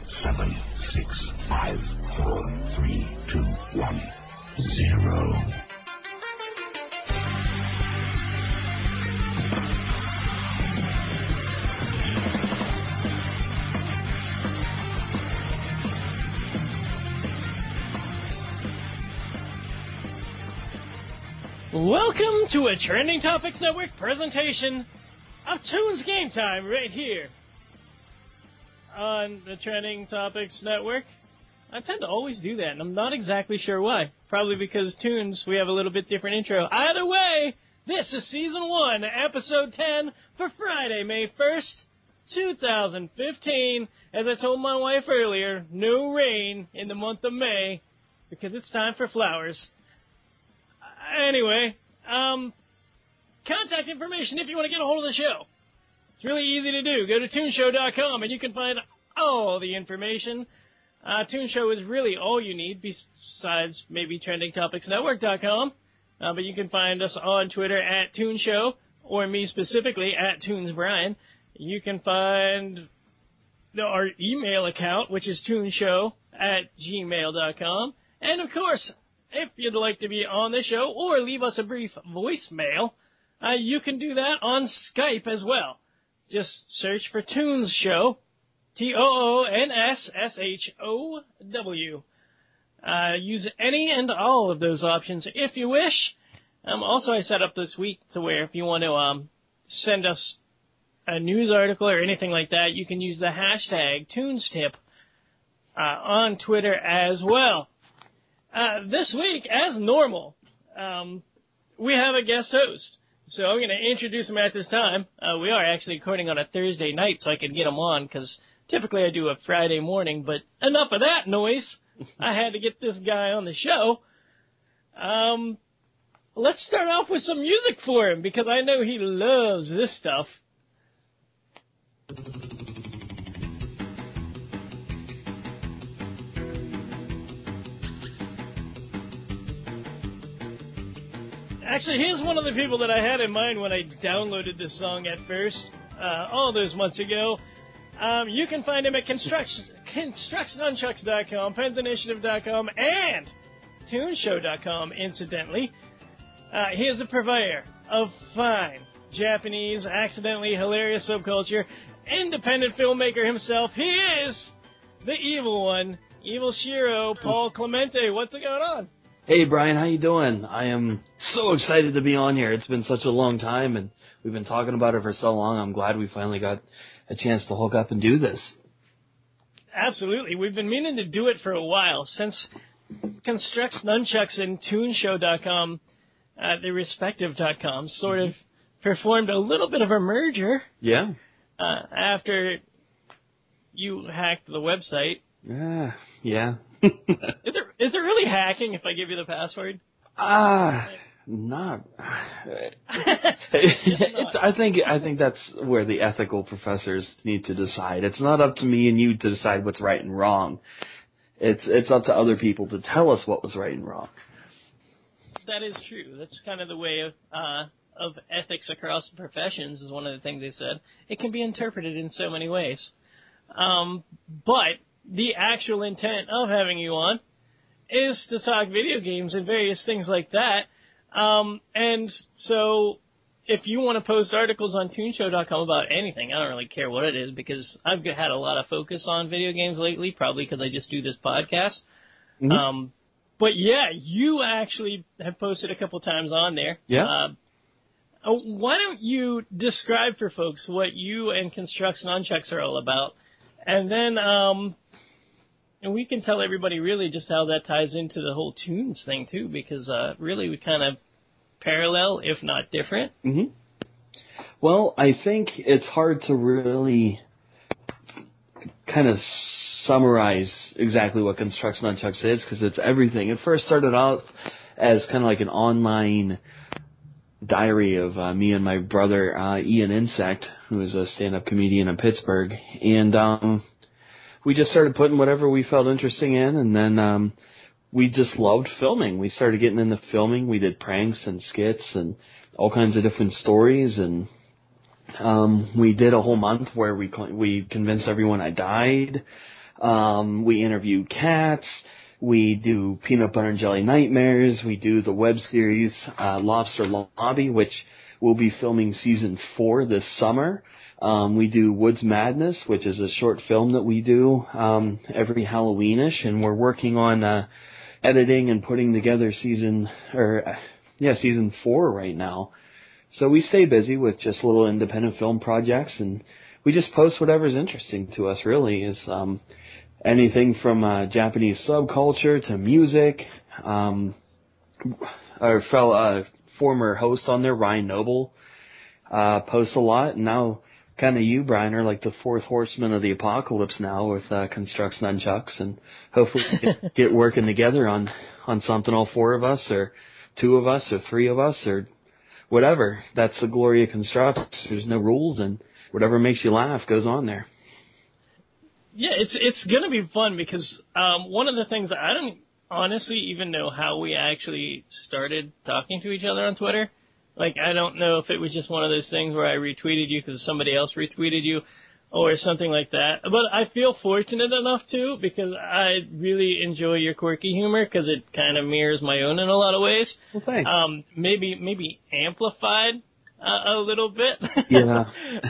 7, 6, 5, 4, 3, 2, 1, 0. Welcome to a Trending Topics Network presentation of Toons Game Time right here on the Trending Topics Network. I tend to always do that, and I'm not exactly sure why. Probably because Toons, we have a little bit different intro. Either way, this is Season 1, Episode 10 for Friday, May 1st, 2015. As I told my wife earlier, no rain in the month of May because it's time for flowers. Anyway, contact information if you want to get a hold of the show. It's really easy to do. Go to toonshow.com and you can find all the information. Toonshow is really all you need besides maybe trendingtopicsnetwork.com. But you can find us on Twitter at Toonshow or me specifically at ToonsBrian. You can find our email account, which is toonshow@gmail.com. And of course, if you'd like to be on the show or leave us a brief voicemail, you can do that on Skype as well. Just search for Toons Show, TOONSSHOW. Use any and all of those options if you wish. Also, I set up this week to where if you want to send us a news article or anything like that, you can use the hashtag ToonsTip on Twitter as well. This week, as normal, we have a guest host. So I'm going to introduce him at this time. We are actually recording on a Thursday night, so I can get him on, because typically I do a Friday morning. But enough of that noise. I had to get this guy on the show. Let's start off with some music for him, because I know he loves this stuff. Actually, here's one of the people that I had in mind when I downloaded this song at first, all those months ago. You can find him at ConstructNunchucks.com, PensInitiative.com, and ToonShow.com, incidentally. He is a purveyor of fine Japanese, accidentally hilarious subculture, independent filmmaker himself. He is the evil one, Evil Shiro, Paul Clemente. What's going on? Hey, Brian, how you doing? I am so excited to be on here. It's been such a long time, and we've been talking about it for so long. I'm glad we finally got a chance to hook up and do this. Absolutely. We've been meaning to do it for a while, since Constructs Nunchucks and ToonShow.com, the respective.com, sort of performed a little bit of a merger. Yeah. After you hacked the website. Yeah. Is it really hacking if I give you the password? Not. I think that's where the ethical professors need to decide. It's not up to me and you to decide what's right and wrong. It's up to other people to tell us what was right and wrong. That is true. That's kind of the way of ethics across professions, is one of the things they said. It can be interpreted in so many ways. But the actual intent of having you on is to talk video games and various things like that. And so if you want to post articles on Toonshow.com about anything, I don't really care what it is, because I've had a lot of focus on video games lately, probably because I just do this podcast. Mm-hmm. But yeah, you actually have posted a couple times on there. Yeah. Why don't you describe for folks what you and Constructs Nunchucks are all about? And then, and we can tell everybody really just how that ties into the whole Toons thing too, because really we kind of parallel, if not different. Mm-hmm. Well, I think it's hard to really kind of summarize exactly what Constructs Nunchucks is, because it's everything. It first started out as kind of like an online diary of me and my brother Ian Insect, who is a stand-up comedian in Pittsburgh, and we just started putting whatever we felt interesting in, and then we just loved filming. We started getting into filming. We did pranks and skits and all kinds of different stories, and we did a whole month where we convinced everyone I died. We interview cats. We do Peanut Butter and Jelly Nightmares. We do the web series Lobster Lobby, which we'll be filming season 4 this summer. We do Woods Madness, which is a short film that we do every Halloweenish, and we're working on editing and putting together season 4 right now. So we stay busy with just little independent film projects, and we just post whatever's interesting to us. Really, is anything from Japanese subculture to music. Our fellow former host on there, Ryan Noble, posts a lot, and now kind of you, Brian, are like the fourth horseman of the apocalypse now with Constructs Nunchucks, and hopefully get working together on something, all 4 of us, or 2 of us, or 3 of us, or whatever. That's the glory of Constructs. There's no rules, and whatever makes you laugh goes on there. Yeah, it's going to be fun because one of the things that I don't honestly even know how we actually started talking to each other on Twitter. Like, I don't know if it was just one of those things where I retweeted you because somebody else retweeted you or something like that. But I feel fortunate enough, too, because I really enjoy your quirky humor because it kind of mirrors my own in a lot of ways. Well, thanks. Maybe amplified a little bit. Yeah.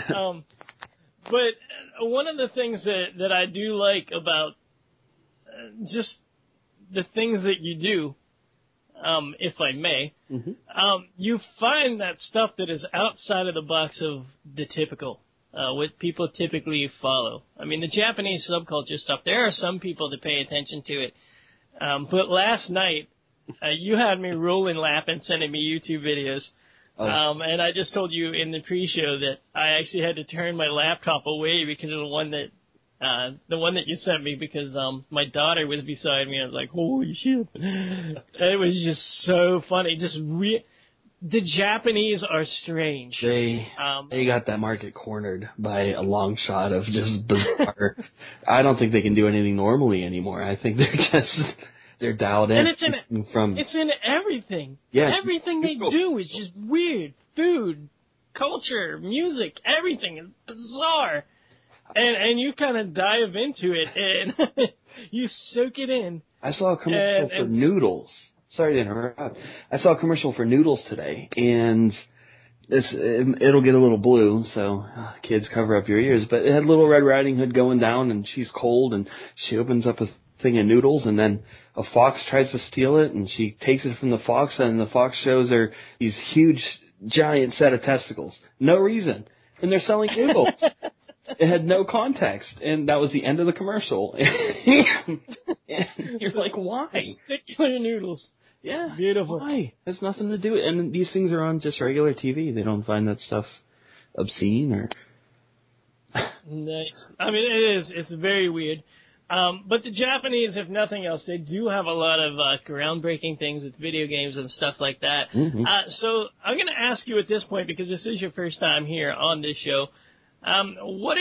But one of the things that I do like about just the things that you do, if I may, you find that stuff that is outside of the box of the typical, what people typically follow. I mean, the Japanese subculture stuff, there are some people that pay attention to it. But last night, you had me rolling laughing, sending me YouTube videos. And I just told you in the pre-show that I actually had to turn my laptop away because of the one that you sent me, because my daughter was beside me and I was like, holy shit. It was just so funny. The Japanese are strange. They got that market cornered by a long shot of just bizarre. I don't think they can do anything normally anymore. I think they're dialed in. And it's in everything. Yeah. Everything they do is just weird. Food, culture, music, everything is bizarre. And you kind of dive into it and you soak it in. I saw a commercial for noodles. Sorry to interrupt. I saw a commercial for noodles today, and it'll get a little blue, so kids cover up your ears. But it had Little Red Riding Hood going down, and she's cold, and she opens up a thing of noodles, and then a fox tries to steal it, and she takes it from the fox, and the fox shows her these huge, giant set of testicles. No reason. And they're selling noodles. It had no context, and that was the end of the commercial. And you're like, why? Particular noodles. Yeah. Beautiful. Why? Has nothing to do with it. And these things are on just regular TV. They don't find that stuff obscene or... Nice. I mean, it is. It's very weird. But the Japanese, if nothing else, they do have a lot of groundbreaking things with video games and stuff like that. Mm-hmm. So I'm going to ask you at this point, because this is your first time here on this show, what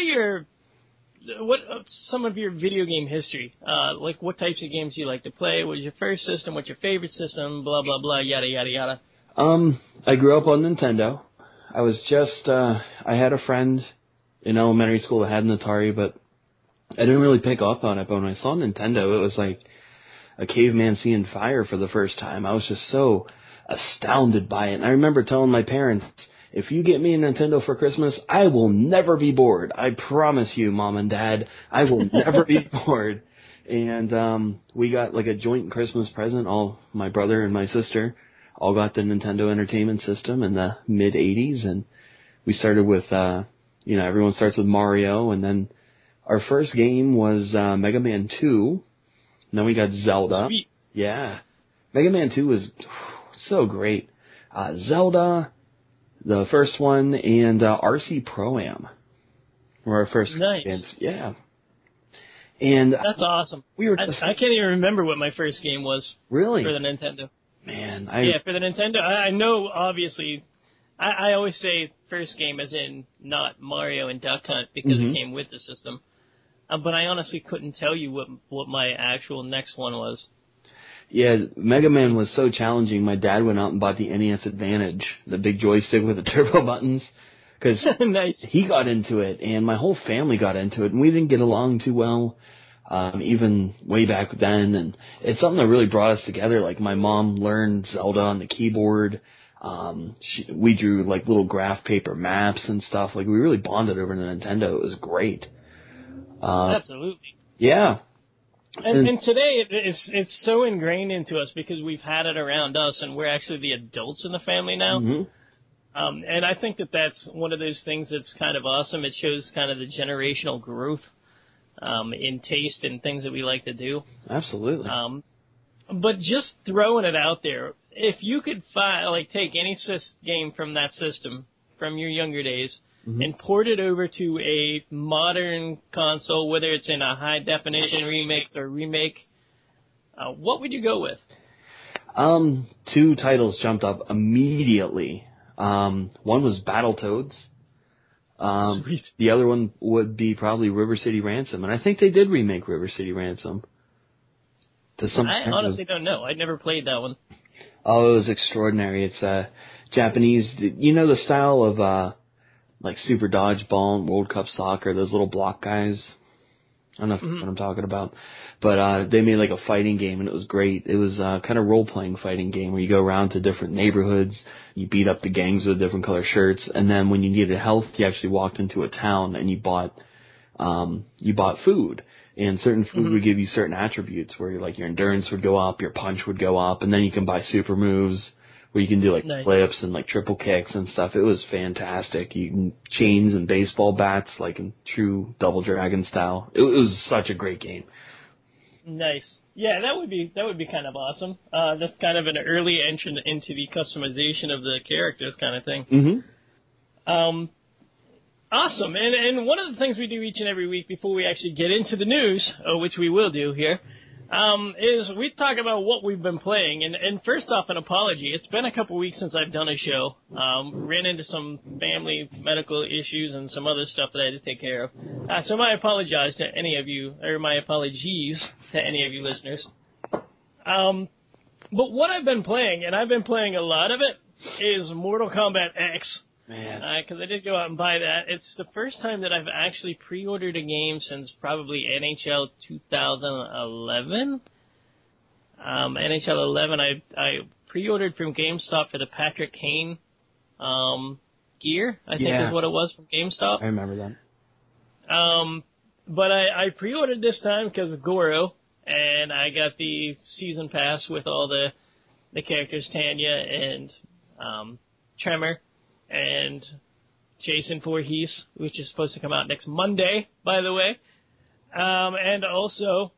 some of your video game history? Like, what types of games do you like to play? What was your first system? What's your favorite system? Blah, blah, blah, yada, yada, yada. I grew up on Nintendo. I was just, I had a friend in elementary school that had an Atari, but I didn't really pick up on it. But when I saw Nintendo, it was like a caveman seeing fire for the first time. I was just so astounded by it. And I remember telling my parents, if you get me a Nintendo for Christmas, I will never be bored. I promise you, Mom and Dad, I will never be bored. And we got like a joint Christmas present. All my brother and my sister all got the Nintendo Entertainment System in the mid-'80s. And we started with, everyone starts with Mario. And then our first game was Mega Man 2. And then we got Zelda. Sweet. Yeah. Mega Man 2 was so great. Zelda, the first one, and RC Pro-Am were our first games. Yeah. And that's awesome. I can't even remember what my first game was. Really? For the Nintendo. Man. For the Nintendo. I know, obviously, I always say first game as in not Mario and Duck Hunt because it came with the system. But I honestly couldn't tell you what my actual next one was. Yeah, Mega Man was so challenging. My dad went out and bought the NES Advantage, the big joystick with the turbo buttons, because nice. He got into it, and my whole family got into it, and we didn't get along too well. even way back then. And it's something that really brought us together. Like, my mom learned Zelda on the keyboard. We drew, like, little graph paper maps and stuff. Like, we really bonded over the Nintendo. It was great. Absolutely. Yeah. And today it's so ingrained into us because we've had it around us, and we're actually the adults in the family now. Mm-hmm. And I think that's one of those things that's kind of awesome. It shows kind of the generational growth in taste and things that we like to do. Absolutely. But just throwing it out there, if you could take any game from that system from your younger days and port it over to a modern console, whether it's in a high definition remix or remake, what would you go with? 2 titles jumped up immediately. One was Battletoads. Sweet. The other one would be probably River City Ransom, and I think they did remake River City Ransom. I honestly don't know. I'd never played that one. Oh, it was extraordinary. It's Japanese. You know the style of like Super Dodgeball and World Cup Soccer, those little block guys? I don't know if you know what I'm talking about. But they made like a fighting game, and it was great. It was kind of role-playing fighting game where you go around to different neighborhoods, you beat up the gangs with different color shirts, and then when you needed health, you actually walked into a town and you bought food. And certain food would give you certain attributes where your endurance would go up, your punch would go up, and then you can buy super moves where you can do flips and triple kicks and stuff. It was fantastic. You can chains and baseball bats like in true Double Dragon style. It was such a great game. Nice. Yeah, that would be kind of awesome. That's kind of an early entrance into the customization of the characters kind of thing. Awesome. And one of the things we do each and every week before we actually get into the news, which we will do here, is we talk about what we've been playing. And first off, an apology. It's been a couple weeks since I've done a show. Ran into some family medical issues and some other stuff that I had to take care of. So my apologies to any of you listeners. But what I've been playing, and I've been playing a lot of it, is Mortal Kombat X. Man. Because I did go out and buy that. It's the first time that I've actually pre-ordered a game since probably NHL 2011. NHL 11, I pre-ordered from GameStop for the Patrick Kane gear, I think is what it was from GameStop. I remember that. But I pre-ordered this time because of Goro, and I got the season pass with all the characters, Tanya and Tremor. And Jason Voorhees, which is supposed to come out next Monday, by the way. And also,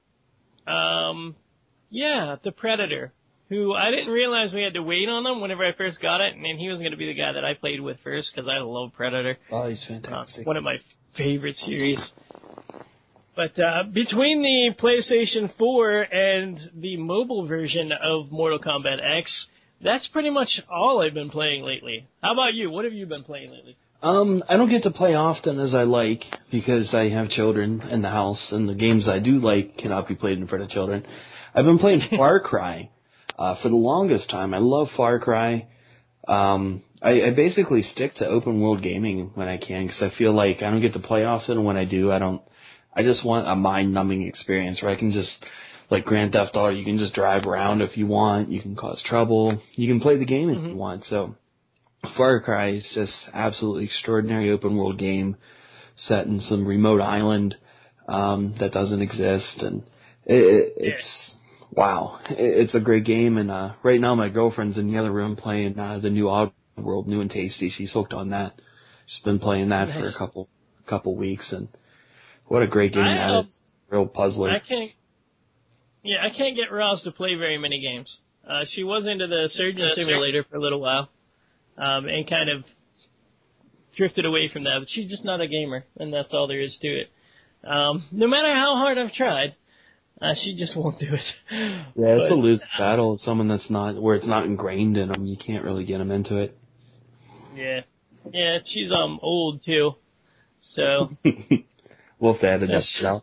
the Predator, who I didn't realize we had to wait on him whenever I first got it, and he was going to be the guy that I played with first, because I love Predator. Oh, he's fantastic. One of my favorite series. But between the PlayStation 4 and the mobile version of Mortal Kombat X, that's pretty much all I've been playing lately. How about you? What have you been playing lately? I don't get to play often as I like because I have children in the house, and the games I do like cannot be played in front of children. I've been playing Far Cry for the longest time. I love Far Cry. I basically stick to open world gaming when I can because I feel like I don't get to play often, and when I do, I just want a mind-numbing experience where I can just, like Grand Theft Auto, you can just drive around if you want, you can cause trouble, you can play the game if you want. So Far Cry is just absolutely extraordinary open world game set in some remote island that doesn't exist, and it's wow. It's a great game, and right now my girlfriend's in the other room playing the new Oddworld, New and Tasty. She's hooked on that. She's been playing that for a couple weeks, and what a great game that is. Real puzzler. I can't get Roz to play very many games. She was into the Surgeon Simulator for a little while, and kind of drifted away from that, but she's just not a gamer, and that's all there is to it. No matter how hard I've tried, she just won't do it. Yeah, it's a losing battle. Someone that's not, where it's not ingrained in them, you can't really get them into it. Yeah, she's old too, so. Wolf added that out.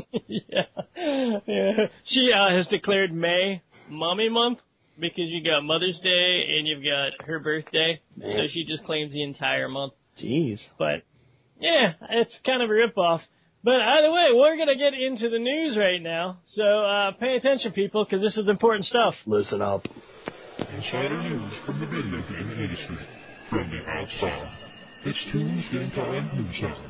Yeah. She has declared May Mommy Month because you got Mother's Day and you've got her birthday, so she just claims the entire month. Jeez. But yeah, it's kind of a ripoff. But either way, we're going to get into the news right now. So pay attention, people, because this is important stuff. Listen up. Insider news from the video game industry. From the outside. It's Tunes Game Time News Hour.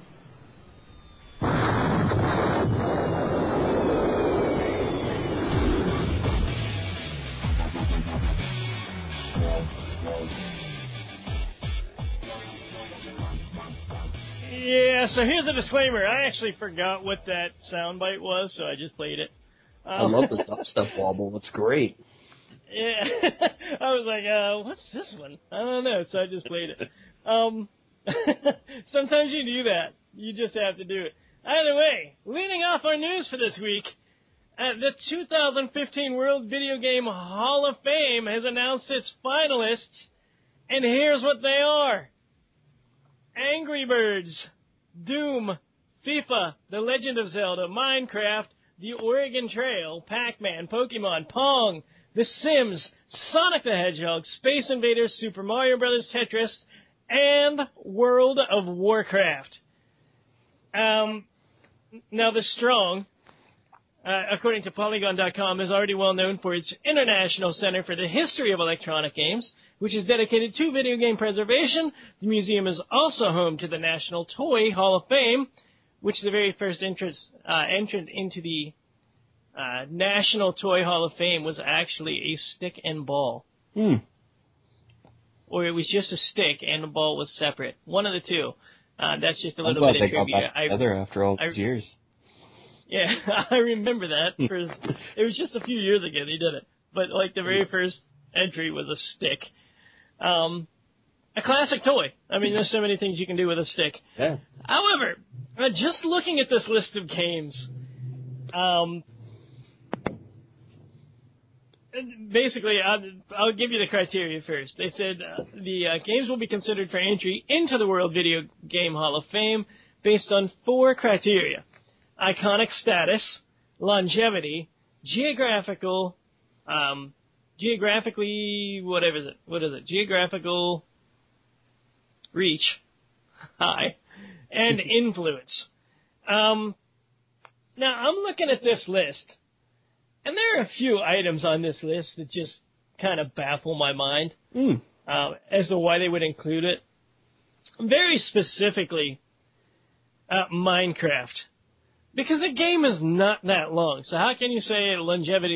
Yeah, so here's a disclaimer. I actually forgot what that soundbite was, so I just played it. I love the dubstep wobble. It's great. Yeah, I was like, what's this one? I don't know, so I just played it. Sometimes you do that. You just have to do it. Either way, leading off our news for this week, the 2015 World Video Game Hall of Fame has announced its finalists, and here's what they are. Angry Birds, Doom, FIFA, The Legend of Zelda, Minecraft, The Oregon Trail, Pac-Man, Pokemon, Pong, The Sims, Sonic the Hedgehog, Space Invaders, Super Mario Bros., Tetris, and World of Warcraft. Now, The Strong, according to Polygon.com, is already well known for its International Center for the History of Electronic Games, which is dedicated to video game preservation. The museum is also home to the National Toy Hall of Fame, which the very first entrant into the National Toy Hall of Fame was actually a stick and ball. Or it was just a stick and the ball was separate. One of the two. That's just a little bit of trivia. I'm glad they got back together after all these years. Yeah, I remember that. It was just a few years ago they did it. But, like, the very first entry was a stick. A classic toy. I mean, there's so many things you can do with a stick. Yeah. However, just looking at this list of games, basically, I'll give you the criteria first. They said the games will be considered for entry into the World Video Game Hall of Fame based on 4 criteria. Iconic status, longevity, geographical, geographical reach, and influence. Now, I'm looking at this list, and there are a few items on this list that just kind of baffle my mind as to why they would include it. Very specifically, Minecraft. Because the game is not that long, so how can you say longevity?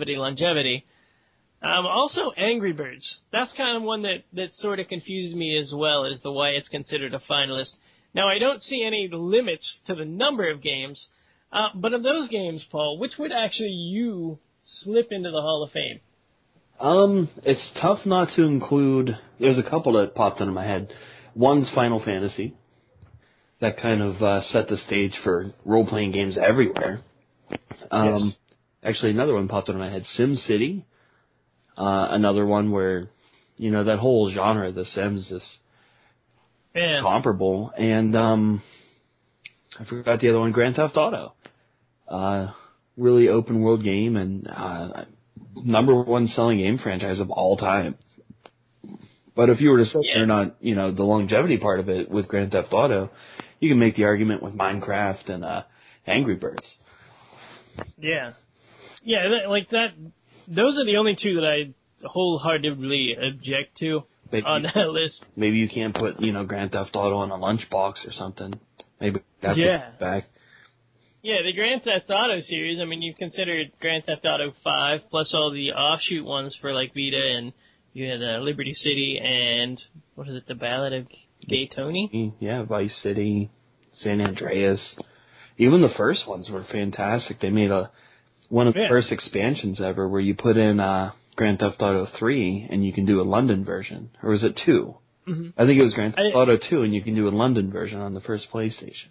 Also, Angry Birds. That's kind of one that sort of confuses me as well as to why it's considered a finalist. Now, I don't see any limits to the number of games, but of those games, Paul, which would actually you slip into the Hall of Fame? It's tough not to include. There's a couple that popped into my head. One's Final Fantasy. That kind of set the stage for role-playing games everywhere. Yes. Actually, another one popped into my head. SimCity. Another one where, that whole genre, The Sims, is comparable. And I forgot the other one, Grand Theft Auto. Really open-world game and number 1 selling game franchise of all time. But if you were to say they're not, the longevity part of it with Grand Theft Auto, you can make the argument with Minecraft and Angry Birds. Yeah. Yeah, like that. Those are the only 2 that I wholeheartedly object to on that list. Maybe you can't put, Grand Theft Auto on a lunchbox or something. Maybe that's back. Yeah, the Grand Theft Auto series, I mean, you've considered Grand Theft Auto 5 plus all the offshoot ones for, like, Vita, and you had Liberty City and, The Ballad of Gay Tony? Yeah, Vice City, San Andreas. Even the first ones were fantastic. They made one of the first expansions ever where you put in Grand Theft Auto 3 and you can do a London version. Or was it 2? Mm-hmm. I think it was Grand Theft Auto 2 and you can do a London version on the first PlayStation.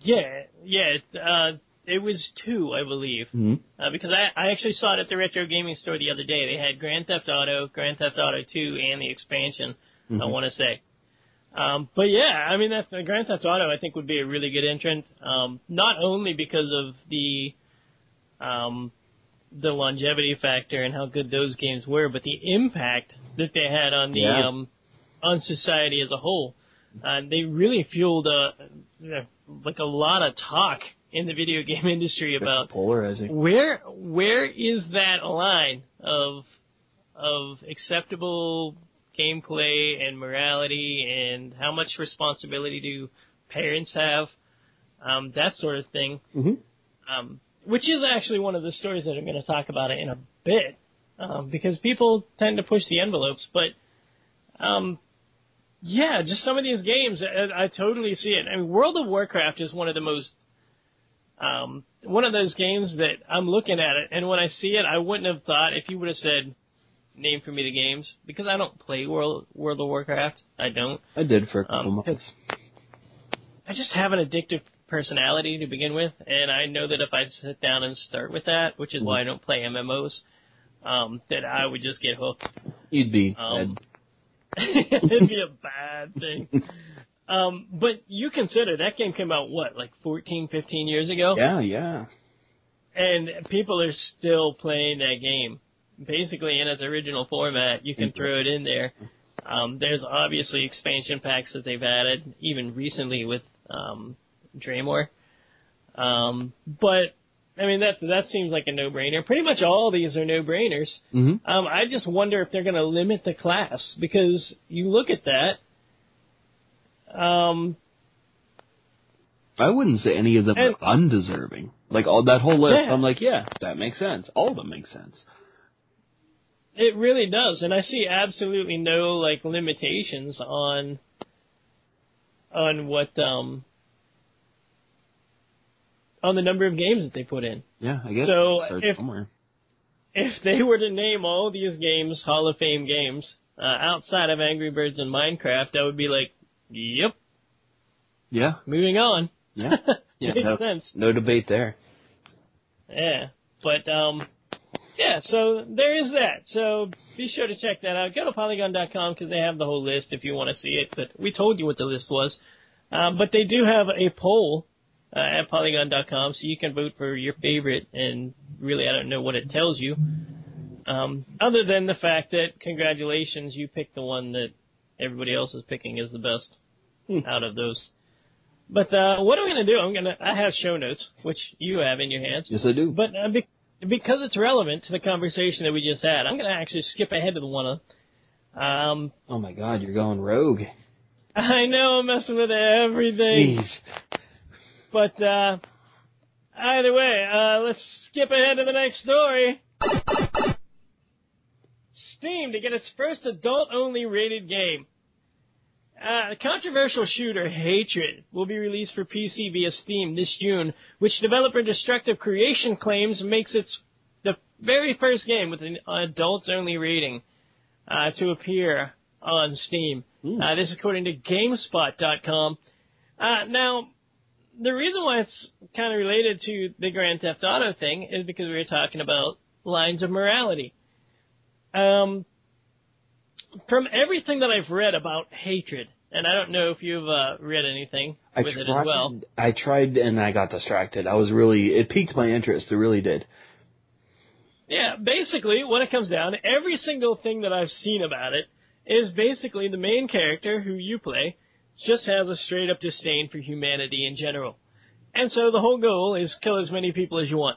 It was 2, I believe. Mm-hmm. Because I actually saw it at the Retro Gaming Store the other day. They had Grand Theft Auto 2, and the expansion, I want to say. But yeah, I mean, Grand Theft Auto, I think, would be a really good entrant. Not only because of the longevity factor and how good those games were, but the impact that they had on the on society as a whole. They really fueled like a lot of talk in the video game industry about polarizing. Where is that line of acceptable gameplay and morality, and how much responsibility do parents have, that sort of thing. Mm-hmm. Which is actually one of the stories that I'm going to talk about in a bit, because people tend to push the envelopes. But yeah, just some of these games, I totally see it. I mean, World of Warcraft is one of the most one of those games that I'm looking at it, and when I see it, I wouldn't have thought if you would have said, name for me the games, because I don't play World of Warcraft. I don't. I did for a couple months. I just have an addictive personality to begin with, and I know that if I sit down and start with that, which is why I don't play MMOs, that I would just get hooked. You'd be bad. It'd be a bad thing. But you consider that game came out, what, like 14, 15 years ago? Yeah. And people are still playing that game. Basically, in its original format, you can throw it in there. There's obviously expansion packs that they've added, even recently with Draymore. But, I mean, that seems like a no-brainer. Pretty much all of these are no-brainers. Mm-hmm. I just wonder if they're going to limit the class, because you look at that. I wouldn't say any of them are undeserving. Like, all that whole list, yeah. I'm like, yeah, that makes sense. All of them make sense. It really does, and I see absolutely no, like, limitations on what, on the number of games that they put in. Yeah, I guess so start somewhere. If they were to name all these games Hall of Fame games, outside of Angry Birds and Minecraft, I would be like, yep. Yeah. Moving on. Yeah. Makes sense. No debate there. Yeah. But, yeah, so there is that. So be sure to check that out. Go to Polygon.com because they have the whole list if you want to see it. But we told you what the list was. But they do have a poll at Polygon.com, so you can vote for your favorite. And really, I don't know what it tells you. Other than the fact that, congratulations, you picked the one that everybody else is picking is the best out of those. But what I'm going to do, I have show notes, which you have in your hands. Yes, I do. But because it's relevant to the conversation that we just had, I'm going to actually skip ahead to the one. Oh my God, you're going rogue. I know I'm messing with everything. Jeez. But either way, let's skip ahead to the next story. Steam to get its first adult-only rated game. The controversial shooter Hatred will be released for PC via Steam this June, which developer Destructive Creation claims makes it the very first game with an adults-only rating to appear on Steam. This is according to GameSpot.com. Now, the reason why it's kind of related to the Grand Theft Auto thing is because we were talking about lines of morality. From everything that I've read about Hatred, and I don't know if you've read anything with it as well. I tried and I got distracted. It piqued my interest. It really did. Yeah, basically, when it comes down, every single thing that I've seen about it is basically the main character, who you play, just has a straight-up disdain for humanity in general. And so the whole goal is kill as many people as you want.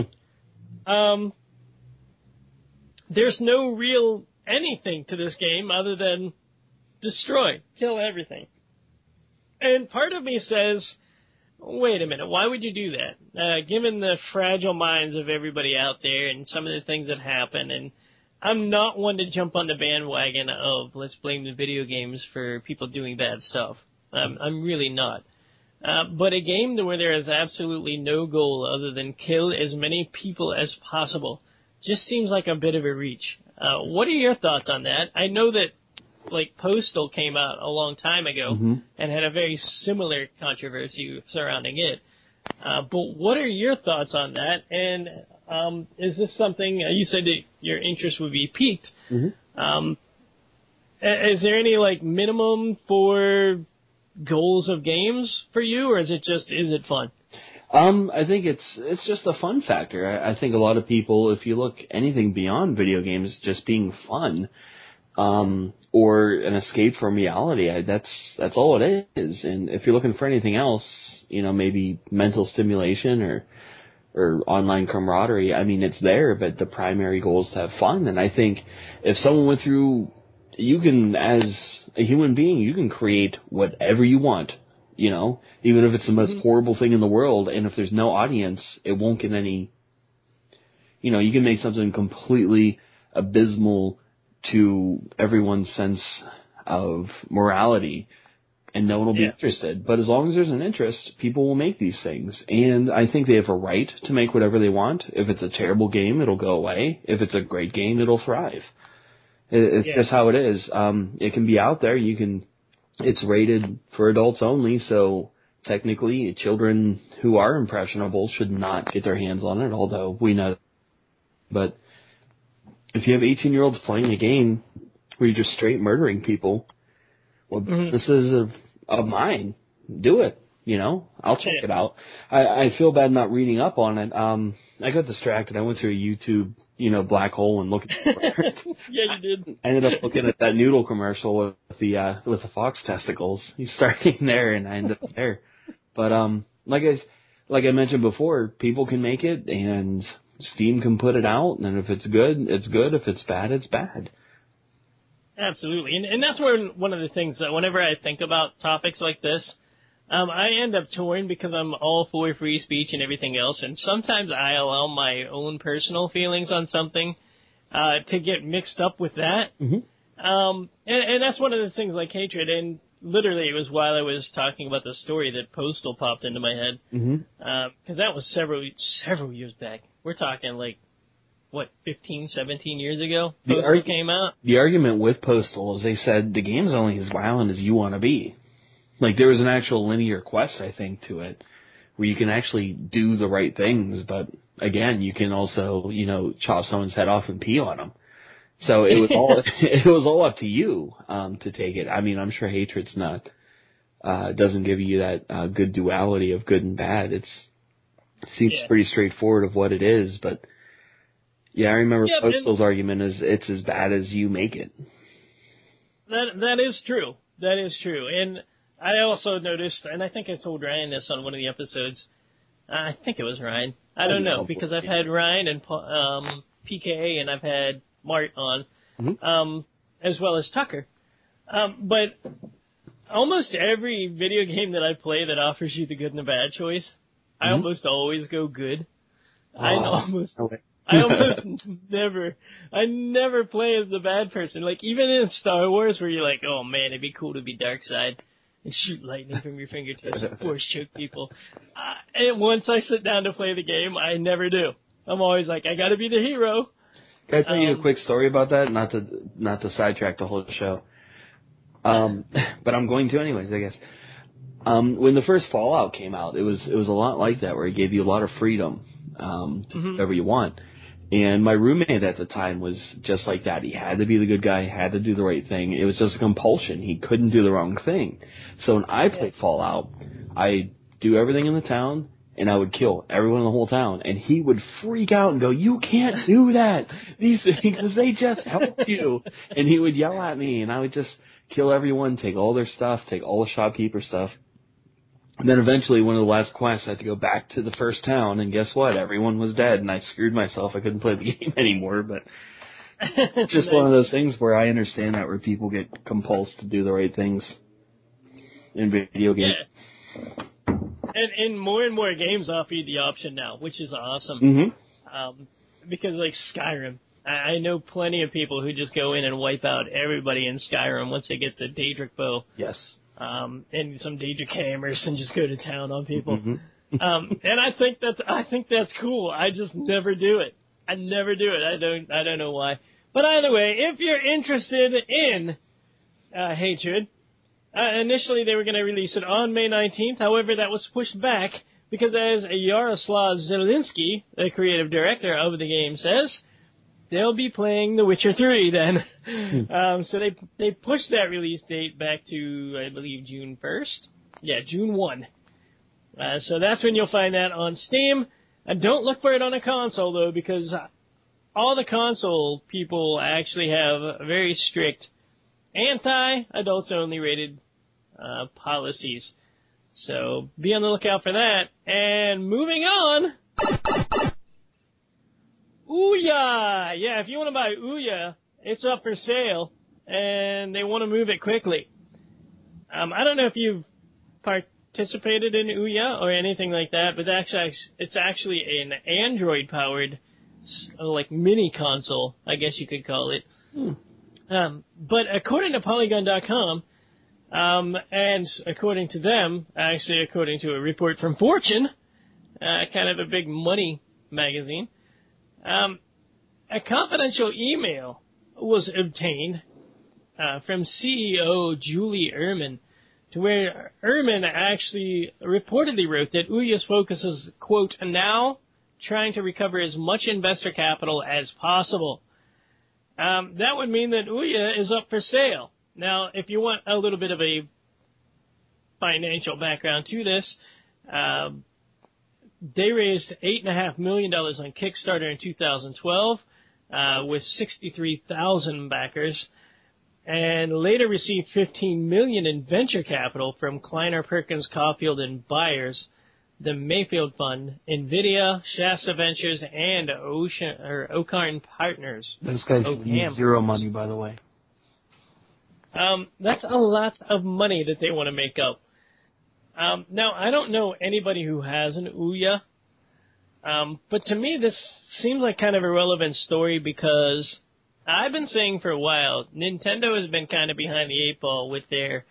There's no real anything to this game other than destroy, kill everything. And part of me says, wait a minute, why would you do that? Given the fragile minds of everybody out there and some of the things that happen, and I'm not one to jump on the bandwagon of let's blame the video games for people doing bad stuff. I'm really not. But a game where there is absolutely no goal other than kill as many people as possible just seems like a bit of a reach. What are your thoughts on that? I know that, like, Postal came out a long time ago and had a very similar controversy surrounding it. But what are your thoughts on that? And is this something, you said that your interest would be piqued. Is there any, like, minimum for goals of games for you, or is it fun? I think it's just a fun factor. I think a lot of people, if you look anything beyond video games just being fun, or an escape from reality. That's all it is. And if you're looking for anything else, maybe mental stimulation or online camaraderie, I mean, it's there, but the primary goal is to have fun. And I think if someone went through, you can, as a human being, you can create whatever you want, even if it's the most horrible thing in the world, and if there's no audience, it won't get any, you can make something completely abysmal to everyone's sense of morality, and no one will be interested. But as long as there's an interest, people will make these things. And I think they have a right to make whatever they want. If it's a terrible game, it'll go away. If it's a great game, it'll thrive. It's just how it is. It can be out there. It's rated for adults only, so technically children who are impressionable should not get their hands on it, although we know. But if you have 18-year-olds playing a game where you're just straight murdering people, well, this is of mine. Do it. I'll check it out. I feel bad not reading up on it. I got distracted. I went through a YouTube, black hole and looked for it. Yeah, you did. I ended up looking at that noodle commercial with the fox testicles. He's starting there, and I ended up there. But like I mentioned before, people can make it, and Steam can put it out, and if it's good, it's good. If it's bad, it's bad. Absolutely, and that's one of the things that whenever I think about topics like this, I end up torn because I'm all for free speech and everything else, and sometimes I allow my own personal feelings on something to get mixed up with that. And that's one of the things like hatred, and literally it was while I was talking about the story that Postal popped into my head, because that was several years back. We're talking 15, 17 years ago, Postal came out. The argument with Postal is they said the game's only as violent as you want to be. There was an actual linear quest, I think, to it, where you can actually do the right things, but again, you can also, chop someone's head off and pee on them. So it was all up to you to take it. I mean, I'm sure hatred's not doesn't give you that good duality of good and bad. It seems pretty straightforward of what it is, but I remember Postal's argument is it's as bad as you make it. That is true. That is true, and I also noticed, and I think I told Ryan this on one of the episodes. I think it was Ryan. I don't know, because I've had Ryan and PK, and I've had Mart on, as well as Tucker. But almost every video game that I play that offers you the good and the bad choice, I almost always go good. I almost never play as the bad person. Even in Star Wars, where you're like, oh man, it'd be cool to be Darkseid and shoot lightning from your fingertips and force choke people. And once I sit down to play the game, I never do. I'm always like, I gotta be the hero. Can I tell you a quick story about that? Not to sidetrack the whole show. But I'm going to anyways, I guess. When the first Fallout came out, it was a lot like that, where it gave you a lot of freedom to do whatever you want. And my roommate at the time was just like that. He had to be the good guy, had to do the right thing. It was just a compulsion. He couldn't do the wrong thing. So when I played Fallout, I do everything in the town, and I would kill everyone in the whole town. And he would freak out and go, "You can't do that! These things, they just helped you." And he would yell at me, and I would just kill everyone, take all their stuff, take all the shopkeeper stuff. And then eventually, one of the last quests, I had to go back to the first town, and guess what? Everyone was dead, and I screwed myself. I couldn't play the game anymore, but it's just one of those things where I understand that, where people get compulsed to do the right things in video games. Yeah. And more games offer you the option now, which is awesome. Because, Skyrim, I know plenty of people who just go in and wipe out everybody in Skyrim once they get the Daedric bow. Yes. And some Daedric hammers and just go to town on people. And I think that's cool. I just never do it. I never do it. I don't know why. But either way, if you're interested in Hatred, initially they were going to release it on May 19th. However, that was pushed back because, as Yaroslav Zelensky, the creative director of the game, says, they'll be playing The Witcher 3 then. So they pushed that release date back to, I believe, June 1st. Yeah, June 1. So that's when you'll find that on Steam. And don't look for it on a console, though, because all the console people actually have very strict anti-adults only rated policies. So be on the lookout for that. And moving on, Ouya! Yeah, if you want to buy Ouya, it's up for sale, and they want to move it quickly. I don't know if you've participated in Ouya or anything like that, but it's actually an Android-powered, like, mini console, I guess you could call it. But according to Polygon.com, and according to them, actually according to a report from Fortune, kind of a big money magazine, a confidential email was obtained from CEO Julie Ehrman, to where Ehrman actually reportedly wrote that Ouya's focus is, quote, now trying to recover as much investor capital as possible. That would mean that Ouya is up for sale. Now, if you want a little bit of a financial background to this, they raised $8.5 million on Kickstarter in 2012 with 63,000 backers, and later received $15 million in venture capital from Kleiner Perkins Caulfield and Byers, the Mayfield Fund, NVIDIA, Shasta Ventures, and Ocarn Partners. Those guys need zero money, by the way. That's a lot of money that they want to make up. Now, I don't know anybody who has an Ouya, but to me this seems like kind of a relevant story because I've been saying for a while, Nintendo has been kind of behind the eight ball with their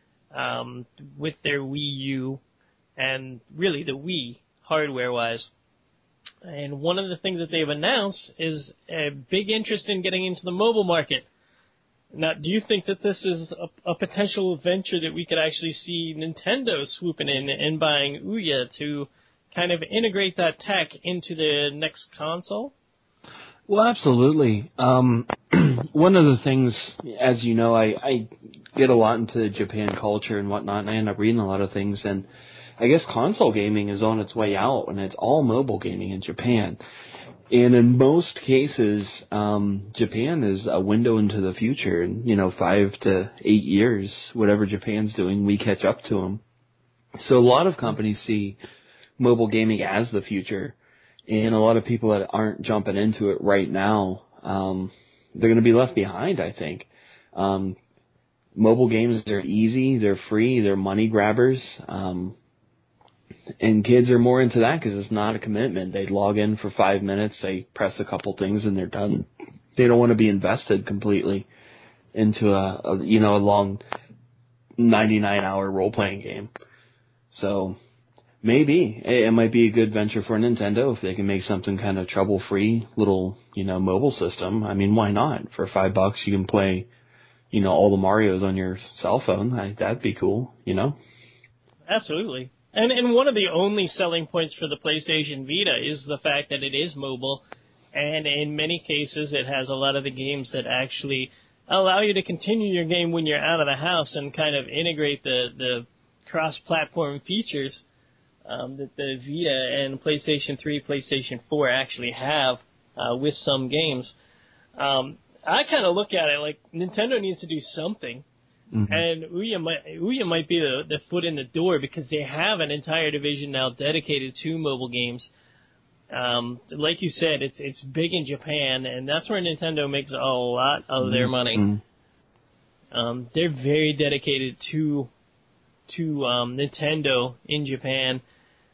Wii U and really the Wii hardware-wise. And one of the things that they've announced is a big interest in getting into the mobile market. Now, do you think that this is a potential venture that we could actually see Nintendo swooping in and buying Ouya to kind of integrate that tech into the next console? Well, absolutely. One of the things, as you know, I get a lot into Japan culture and whatnot, and I end up reading a lot of things, and I guess console gaming is on its way out, and it's all mobile gaming in Japan. And in most cases, Japan is a window into the future. And, 5 to 8 years, whatever Japan's doing, we catch up to them. So a lot of companies see mobile gaming as the future. And a lot of people that aren't jumping into it right now, they're going to be left behind, I think. Mobile games, they're easy, they're free, they're money grabbers. And kids are more into that because it's not a commitment. They log in for 5 minutes, they press a couple things, and they're done. They don't want to be invested completely into a long 99-hour role-playing game. So maybe it might be a good venture for Nintendo if they can make something kind of trouble-free little, mobile system. I mean, why not? For $5, you can play, all the Marios on your cell phone. That'd be cool, Absolutely. And one of the only selling points for the PlayStation Vita is the fact that it is mobile, and in many cases it has a lot of the games that actually allow you to continue your game when you're out of the house and kind of integrate the cross-platform features that the Vita and PlayStation 3, PlayStation 4 actually have with some games. I kind of look at it like Nintendo needs to do something. Mm-hmm. And Ouya might be the foot in the door because they have an entire division now dedicated to mobile games. Like you said, it's big in Japan, and that's where Nintendo makes a lot of their money. Mm-hmm. They're very dedicated to Nintendo in Japan.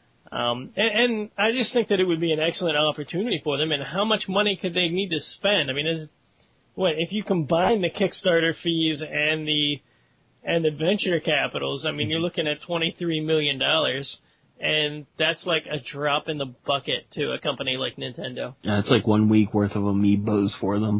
And I just think that it would be an excellent opportunity for them. And how much money could they need to spend? I mean, if you combine the Kickstarter fees and the venture capitals, I mean, you're looking at $23 million, and that's like a drop in the bucket to a company like Nintendo. Yeah, it's like 1 week worth of amiibos for them.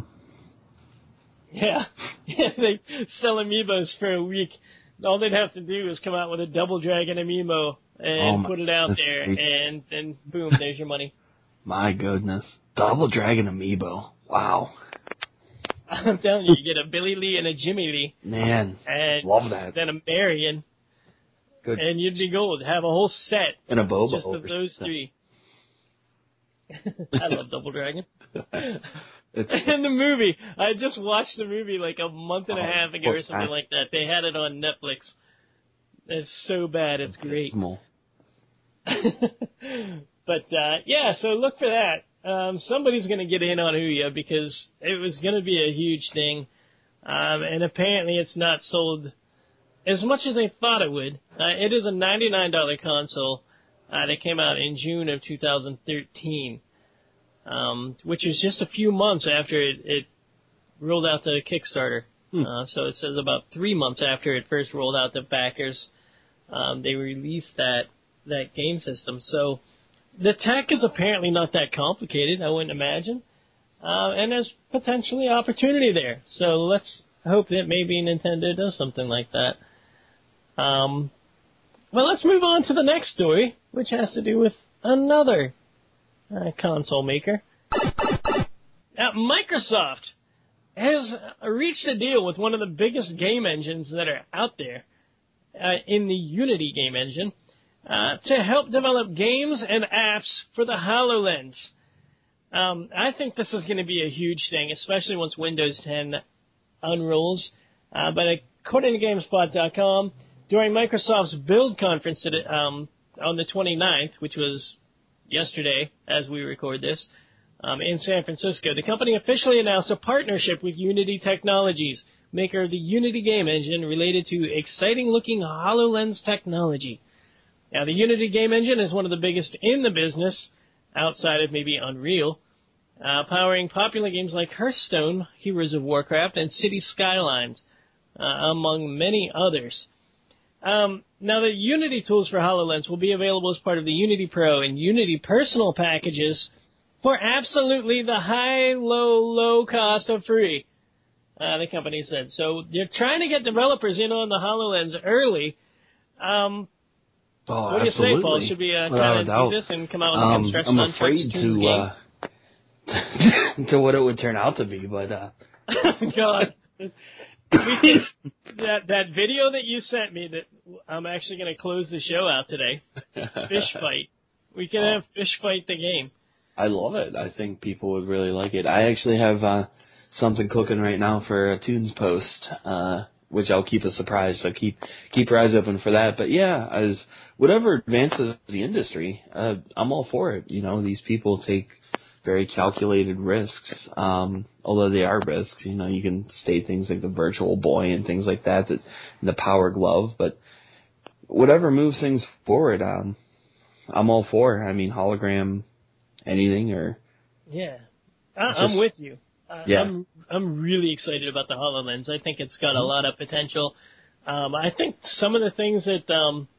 Yeah, they sell amiibos for a week. All they'd have to do is come out with a Double Dragon amiibo and put it out there, and then boom, there's your money. My goodness. Double Dragon amiibo. Wow. I'm telling you, you get a Billy Lee and a Jimmy Lee. Man, and love that. Then a Marion. Good. And you'd be gold. Have a whole set. And a Bobo. Just of those three. I love Double Dragon. It's And the movie, I just watched the movie like a month and a half ago or something like that. They had it on Netflix. It's so bad, it's great. small. But, yeah, so look for that. Somebody's going to get in on Ouya because it was going to be a huge thing. And apparently it's not sold as much as they thought it would. It is a $99 console that came out in June of 2013, which is just a few months after it rolled out to Kickstarter. So it says about 3 months after it first rolled out to backers, they released that game system. So the tech is apparently not that complicated, I wouldn't imagine. And there's potentially opportunity there. So let's hope that maybe Nintendo does something like that. Well, let's move on to the next story, which has to do with another console maker. Now, Microsoft has reached a deal with one of the biggest game engines that are out there in the Unity game engine to help develop games and apps for the HoloLens. I think this is going to be a huge thing, especially once Windows 10 unrolls. But according to GameSpot.com, during Microsoft's Build conference on the 29th, which was yesterday as we record this, in San Francisco, the company officially announced a partnership with Unity Technologies, maker of the Unity game engine, related to exciting-looking HoloLens technology. Now, the Unity game engine is one of the biggest in the business, outside of maybe Unreal, powering popular games like Hearthstone, Heroes of Warcraft, and City Skylines, among many others. Now, the Unity tools for HoloLens will be available as part of the Unity Pro and Unity Personal packages for absolutely the high, low cost of free, the company said. So they're trying to get developers in on the HoloLens early. What do you say, Paul? Should we kind of do this and come out with a construction on Chuck's Tunes game? To what it would turn out to be, but God. That video that you sent me, that I'm actually going to close the show out today. Fish fight. We can have fish fight the game. I love it. I think people would really like it. I actually have something cooking right now for a Tunes post, which I'll keep a surprise. So keep your eyes open for that. But yeah, as whatever advances the industry, I'm all for it. You know, these people take very calculated risks, although they are risks. You know, you can state things like the Virtual Boy and things like that, the Power Glove, but whatever moves things forward, I'm all for. I mean, hologram, anything, or... Yeah, I'm with you. Yeah. I'm really excited about the HoloLens. I think it's got a lot of potential. I think some of the things that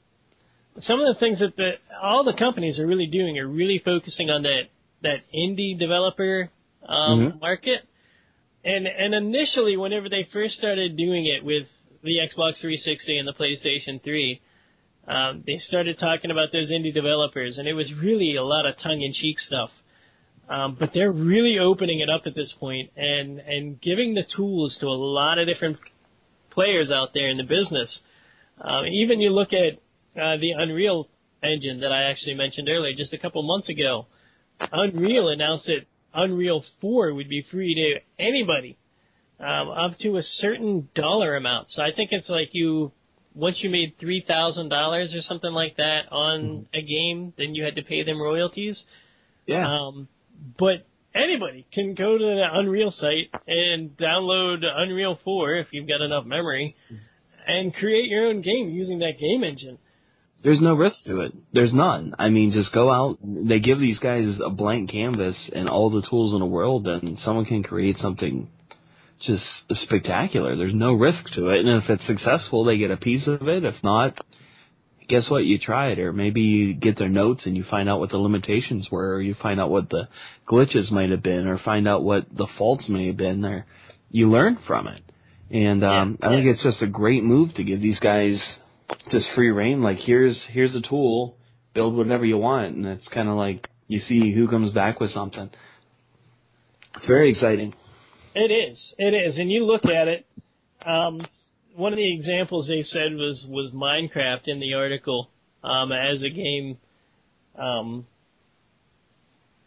all the companies are really doing are really focusing on that indie developer market. And initially, whenever they first started doing it with the Xbox 360 and the PlayStation 3, they started talking about those indie developers, and it was really a lot of tongue-in-cheek stuff. But they're really opening it up at this point and giving the tools to a lot of different players out there in the business. Even you look at the Unreal engine that I actually mentioned earlier just a couple months ago. Unreal announced that Unreal 4 would be free to anybody up to a certain dollar amount. So I think it's like once you made $3,000 or something like that on a game, then you had to pay them royalties. Yeah. But anybody can go to the Unreal site and download Unreal 4 if you've got enough memory and create your own game using that game engine. There's no risk to it. There's none. I mean, just go out. They give these guys a blank canvas and all the tools in the world, and someone can create something just spectacular. There's no risk to it. And if it's successful, they get a piece of it. If not, guess what? You try it, or maybe you get their notes and you find out what the limitations were, or you find out what the glitches might have been, or find out what the faults may have been, or you learn from it. And I think it's just a great move to give these guys just free reign. Like, here's a tool, build whatever you want, and it's kind of like you see who comes back with something. It's very exciting. It is, and you look at it. One of the examples they said was Minecraft in the article as a game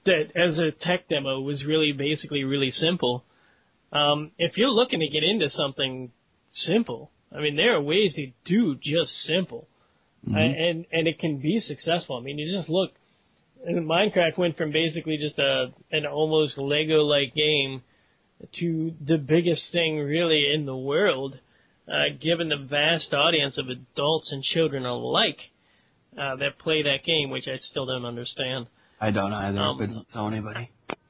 that as a tech demo was really basically really simple. If you're looking to get into something simple, I mean, there are ways to do just simple, and it can be successful. I mean, you just look. Minecraft went from basically just an almost Lego-like game to the biggest thing really in the world, given the vast audience of adults and children alike that play that game, which I still don't understand. I don't either, but don't tell anybody.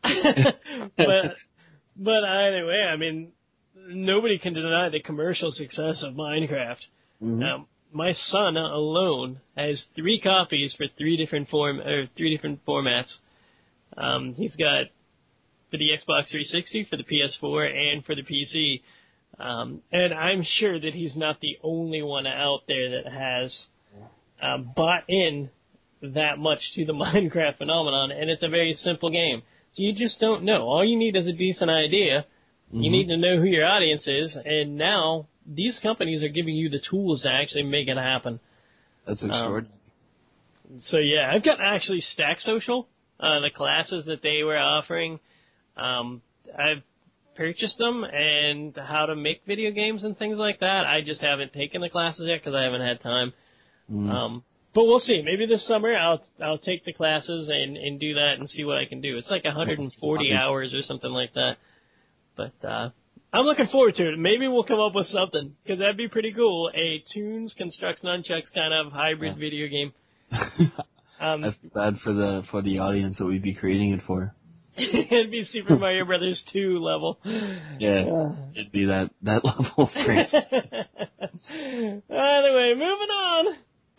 But either way, I mean, nobody can deny the commercial success of Minecraft. My son alone has 3 copies for 3 different formats. He's got for the Xbox 360, for the PS4, and for the PC. And I'm sure that he's not the only one out there that has bought in that much to the Minecraft phenomenon, and it's a very simple game. So you just don't know. All you need is a decent idea. You need to know who your audience is, and now these companies are giving you the tools to actually make it happen. That's extraordinary. So yeah, I've got actually Stack Social, the classes that they were offering. I've purchased them, and how to make video games and things like that. I just haven't taken the classes yet because I haven't had time. But we'll see. Maybe this summer I'll take the classes and do that and see what I can do. It's like 140 hours or something like that. But I'm looking forward to it. Maybe we'll come up with something, because that'd be pretty cool. A Toons Constructs Nunchucks kind of hybrid video game. That's bad for the audience that we'd be creating it for. It'd be Super Mario Brothers 2 level. Yeah, it'd be that level of crazy. Anyway, moving on.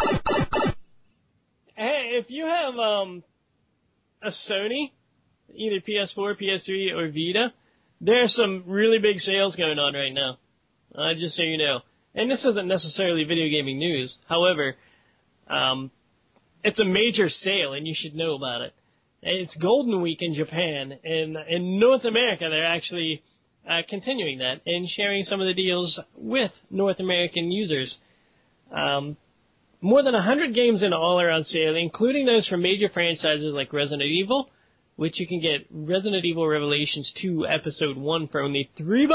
Hey, if you have a Sony, either PS4, PS3, or Vita, there are some really big sales going on right now, just so you know. And this isn't necessarily video gaming news. However, it's a major sale, and you should know about it. It's Golden Week in Japan, and in North America, they're actually continuing that and sharing some of the deals with North American users. More than 100 games in all are on sale, including those from major franchises like Resident Evil, which you can get Resident Evil Revelations 2 Episode 1 for only $3,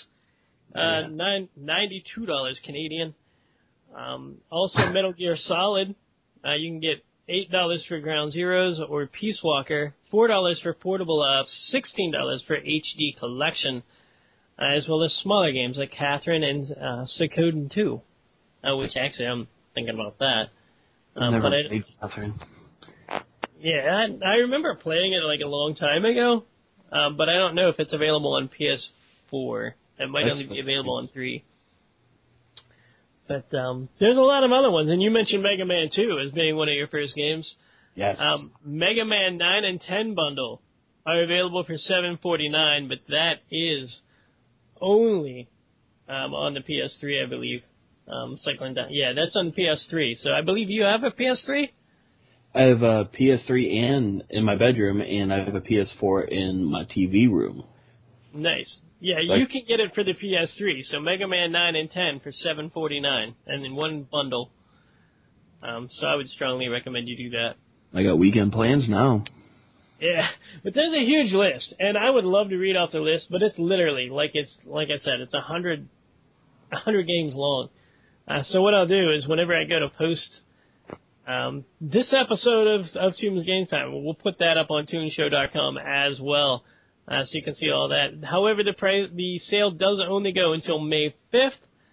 $92 Canadian. Also, Metal Gear Solid, you can get $8 for Ground Zeroes or Peace Walker, $4 for Portable Ops, $16 for HD Collection, as well as smaller games like Catherine and Suikoden 2, which actually I'm thinking about that. Never played Catherine. Yeah, I remember playing it like a long time ago, but I don't know if it's available on PS4. It might only be available on 3. But there's a lot of other ones, and you mentioned Mega Man 2 as being one of your first games. Yes. Mega Man 9 and 10 bundle are available for $7.49, but that is only on the PS3, I believe. Cycling down. Yeah, that's on the PS3. So I believe you have a PS3? I have a PS3 in my bedroom, and I have a PS4 in my TV room. Nice. Yeah, you can get it for the PS3. So Mega Man 9 and 10 for $7.49, and in one bundle. So I would strongly recommend you do that. I got weekend plans now. Yeah, but there's a huge list, and I would love to read off the list, but it's literally like I said, it's 100 games long. So what I'll do is whenever I go to post this episode of Toons Game Time, we'll put that up on toonshow.com as well. So you can see all that. However, the sale does only go until May 5th.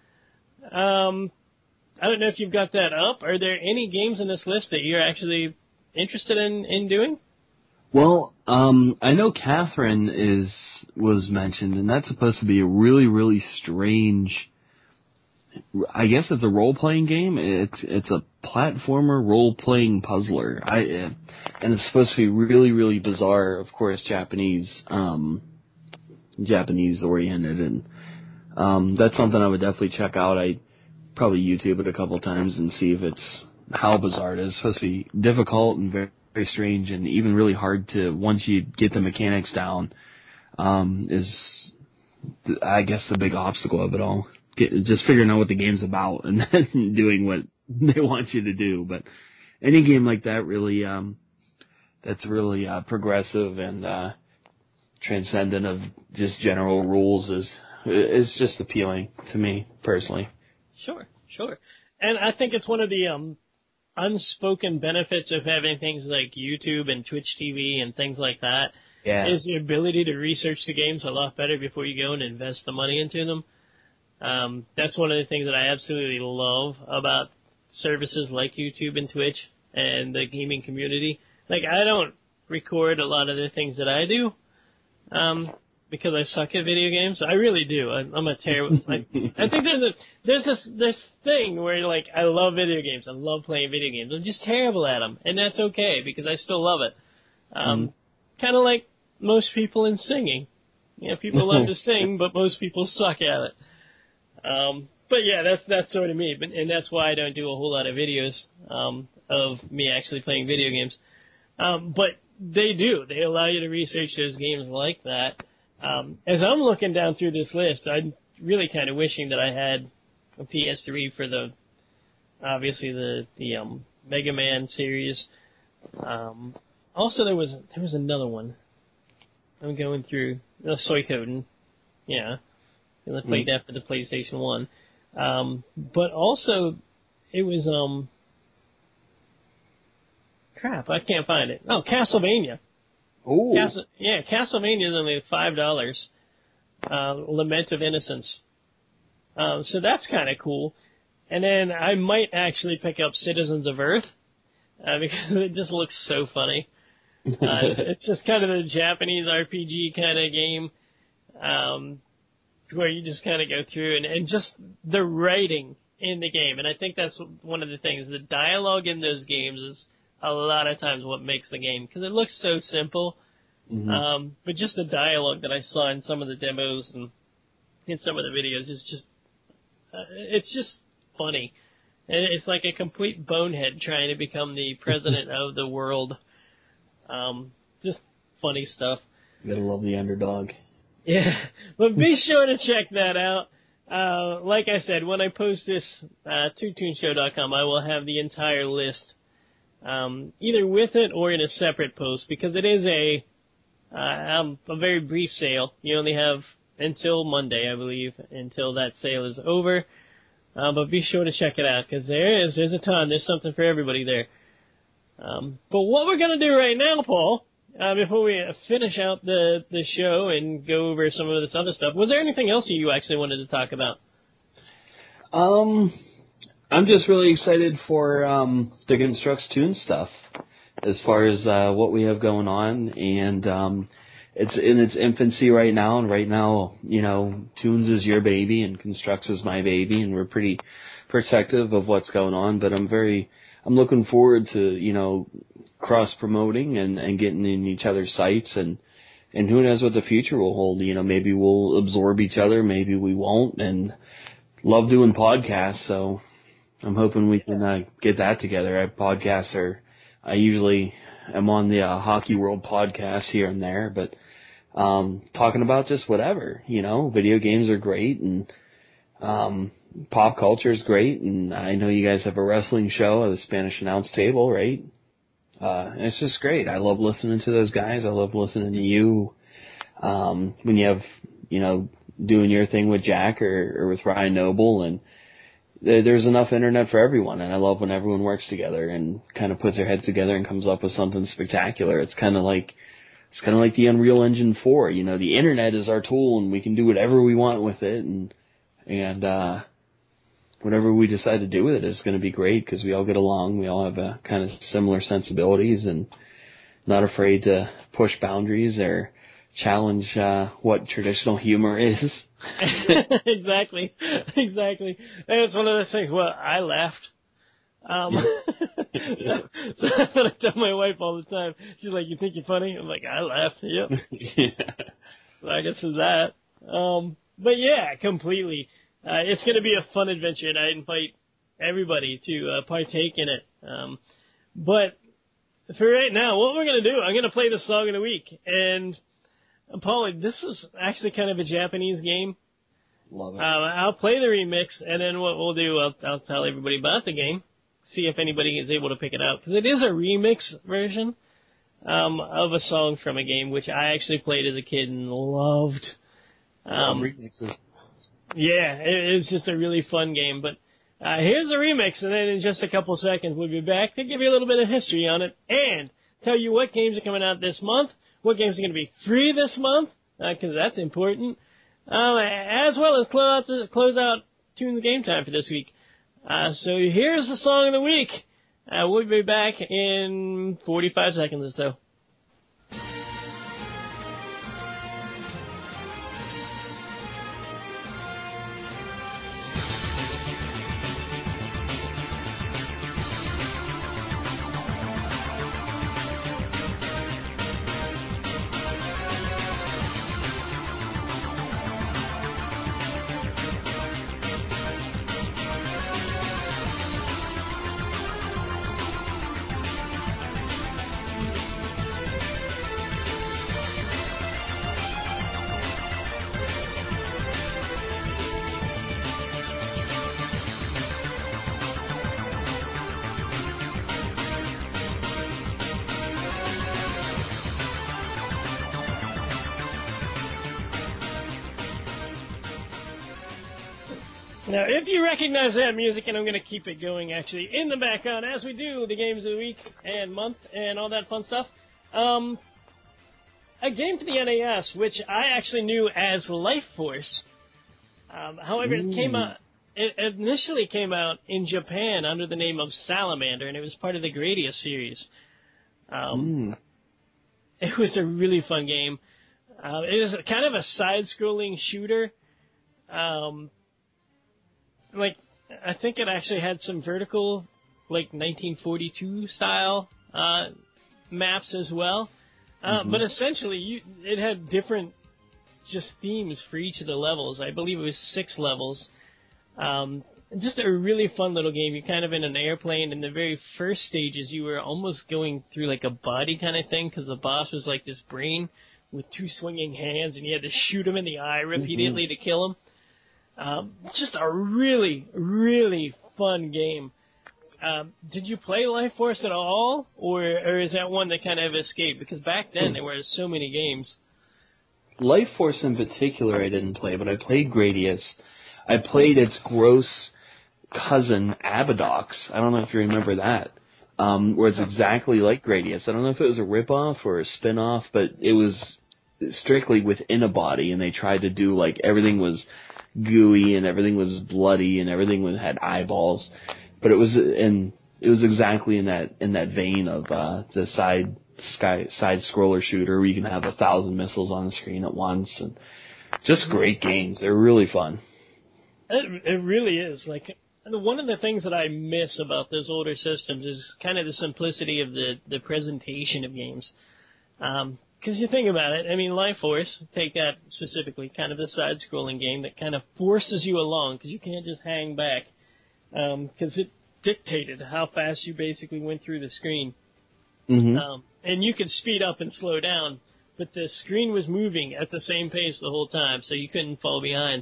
I don't know if you've got that up. Are there any games in this list that you're actually interested in doing? Well, I know Catherine was mentioned, and that's supposed to be a really, really strange. I guess it's a role-playing game. It's a platformer role-playing puzzler. And it's supposed to be really, really bizarre. Of course, Japanese oriented, and that's something I would definitely check out. I probably YouTube it a couple times and see if how bizarre it is. It's supposed to be difficult and very, very strange, and even really hard to once you get the mechanics down. Is I guess the big obstacle of it all. Just figuring out what the game's about and then doing what they want you to do. But any game like that really, that's really progressive and transcendent of just general rules is just appealing to me personally. Sure. And I think it's one of the unspoken benefits of having things like YouTube and Twitch TV and things like that. Yeah. Is the ability to research the games a lot better before you go and invest the money into them. That's one of the things that I absolutely love about services like YouTube and Twitch and the gaming community. Like, I don't record a lot of the things that I do, because I suck at video games. I really do. I'm a terrible. I think there's this thing where, like, I love video games. I love playing video games. I'm just terrible at them, and that's okay because I still love it. Kind of like most people in singing. You know, people love to sing, but most people suck at it. But yeah, that's sort of me. And that's why I don't do a whole lot of videos of me actually playing video games. But they do. They allow you to research those games like that. As I'm looking down through this list, I'm really kind of wishing that I had a PS3 for obviously the Mega Man series. Also, there was another one. I'm going through Suikoden. Yeah, and I played that for the PlayStation 1. But also, it was crap. I can't find it. Oh, Castlevania. Ooh. Castlevania is only $5. Lament of Innocence. So that's kind of cool. And then I might actually pick up Citizens of Earth because it just looks so funny. It's just kind of the Japanese RPG kind of game where you just kind of go through and just the writing in the game. And I think that's one of the things. The dialogue in those games is a lot of times what makes the game because it looks so simple. But just the dialogue that I saw in some of the demos and in some of the videos is just it's just funny. And it's like a complete bonehead trying to become the president of the world. Just funny stuff. You gotta love the underdog. Yeah, but be sure to check that out. Like I said, when I post this to toonshow.com, I will have the entire list, either with it or in a separate post, because it is a very brief sale. You only have until Monday, I believe, until that sale is over. But be sure to check it out, because there's a ton. There's something for everybody there. But what we're going to do right now, Paul, before we finish out the show and go over some of this other stuff, was there anything else you actually wanted to talk about? I'm just really excited for the Constructs Tunes stuff as far as what we have going on, and it's in its infancy right now, and right now, you know, Tunes is your baby and Constructs is my baby, and we're pretty protective of what's going on, but I'm looking forward to, you know, cross-promoting and getting in each other's sites, and who knows what the future will hold. You know, maybe we'll absorb each other, maybe we won't, and love doing podcasts, so I'm hoping we can get that together. I usually am on the Hockey World podcast here and there, but talking about just whatever, you know, video games are great, and pop culture is great, and I know you guys have a wrestling show at the Spanish Announce Table, right? It's just great. I love listening to those guys. I love listening to you when you have, you know, doing your thing with Jack or with Ryan Noble, and there's enough internet for everyone, and I love when everyone works together and kind of puts their heads together and comes up with something spectacular. It's kind of like the Unreal Engine 4. You know, the internet is our tool, and we can do whatever we want with it, and whatever we decide to do with it is going to be great because we all get along. We all have a kind of similar sensibilities and not afraid to push boundaries or challenge what traditional humor is. Exactly. And it's one of those things. Well, I laughed. So that's what I tell my wife all the time. She's like, "You think you're funny?" I'm like, "I laughed." Yep. Yeah. So I guess it's that. But yeah, completely. It's going to be a fun adventure, and I invite everybody to partake in it. But for right now, what we're going to do, I'm going to play the song of the week. And, Paul, this is actually kind of a Japanese game. Love it. I'll play the remix, and then what we'll do, I'll tell everybody about the game, see if anybody is able to pick it out. Because it is a remix version. of a song from a game, which I actually played as a kid and loved. Remixes. Yeah, it's just a really fun game. But here's the remix, and then in just a couple seconds we'll be back to give you a little bit of history on it and tell you what games are coming out this month, what games are going to be free this month, because that's important, as well as close out Tunes Game Time for this week. So here's the song of the week. We'll be back in 45 seconds or so. Now, if you recognize that music, and I'm going to keep it going, actually, in the background as we do the games of the week and month and all that fun stuff, a game for the NES, which I actually knew as Life Force. However, it initially came out in Japan under the name of Salamander, and it was part of the Gradius series. It was a really fun game. It was kind of a side-scrolling shooter. I think it actually had some vertical, 1942 style maps as well. But essentially, it had different just themes for each of the levels. I believe it was 6 levels. Just a really fun little game. You're kind of in an airplane. In the very first stages, you were almost going through like a body kind of thing, because the boss was like this brain with 2 swinging hands, and you had to shoot him in the eye repeatedly to kill him. Just a really, really fun game. Did you play Life Force at all, or is that one that kind of escaped? Because back then there were so many games. Life Force in particular I didn't play, but I played Gradius. I played its gross cousin, Abadox. I don't know if you remember that, where it's exactly like Gradius. I don't know if it was a ripoff or a spin-off, but it was strictly within a body, and they tried to do everything was gooey and everything was bloody and everything had eyeballs, but it was exactly in that vein of the side scroller shooter where you can have 1,000 missiles on the screen at once, and just great games. They're really fun. It really is. One of the things that I miss about those older systems is kind of the simplicity of the presentation of games. Because you think about it, Life Force, take that specifically, kind of the side-scrolling game that kind of forces you along, because you can't just hang back, because it dictated how fast you basically went through the screen. And you could speed up and slow down, but the screen was moving at the same pace the whole time, so you couldn't fall behind.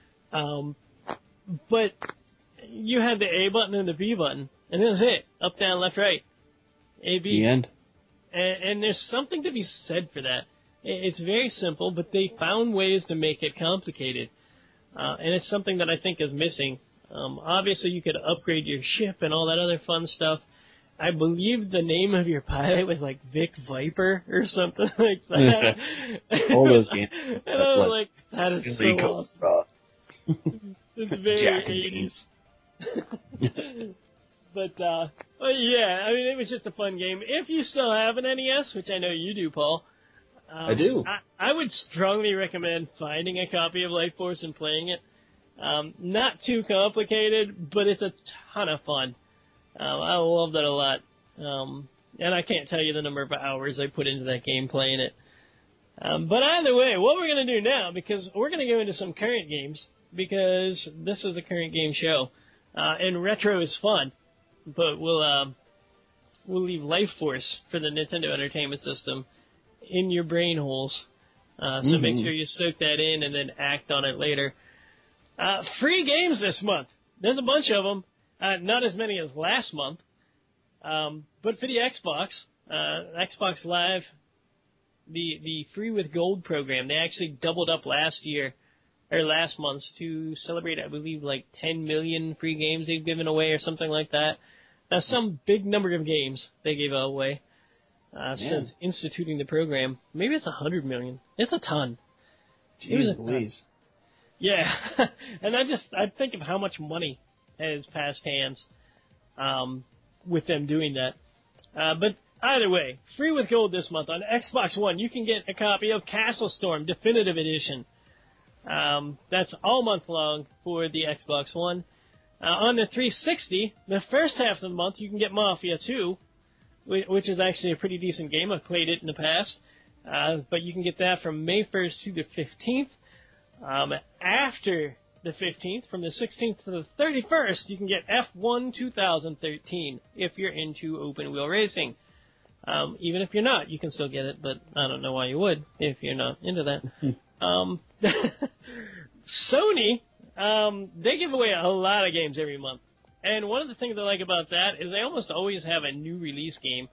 But you had the A button and the B button, and that was it. Up, down, left, right. A, B. The end. And there's something to be said for that. It's very simple, but they found ways to make it complicated. And it's something that I think is missing. Obviously, you could upgrade your ship and all that other fun stuff. I believe the name of your pilot was Vic Viper or something like that. All those games. And I was like, that is so awesome. It's very 80s. But, yeah, it was just a fun game. If you still have an NES, which I know you do, Paul. I do. I would strongly recommend finding a copy of Life Force and playing it. Not too complicated, but it's a ton of fun. I love that a lot. And I can't tell you the number of hours I put into that game playing it. But either way, what we're going to do now, because we're going to go into some current games, because this is the current game show. And retro is fun. But we'll leave Life Force for the Nintendo Entertainment System in your brain holes. So make sure you soak that in and then act on it later. Free games this month. There's a bunch of them. Not as many as last month. But for the Xbox, Xbox Live, the free with gold program, they actually doubled up last month to celebrate, I believe, like 10 million free games they've given away or something like that. Some big number of games they gave away since instituting the program. Maybe it's 100 million. It's a ton. Jeez Louise. Yeah, and I think of how much money has passed hands with them doing that. But either way, free with gold this month on Xbox One. You can get a copy of Castle Storm Definitive Edition. That's all month long for the Xbox One. On the 360, the first half of the month, you can get Mafia 2, which is actually a pretty decent game. I've played it in the past. But you can get that from May 1st to the 15th. After the 15th, from the 16th to the 31st, you can get F1 2013 if you're into open wheel racing. Even if you're not, you can still get it, but I don't know why you would if you're not into that. Sony, they give away a lot of games every month. And one of the things I like about that is they almost always have a new release game.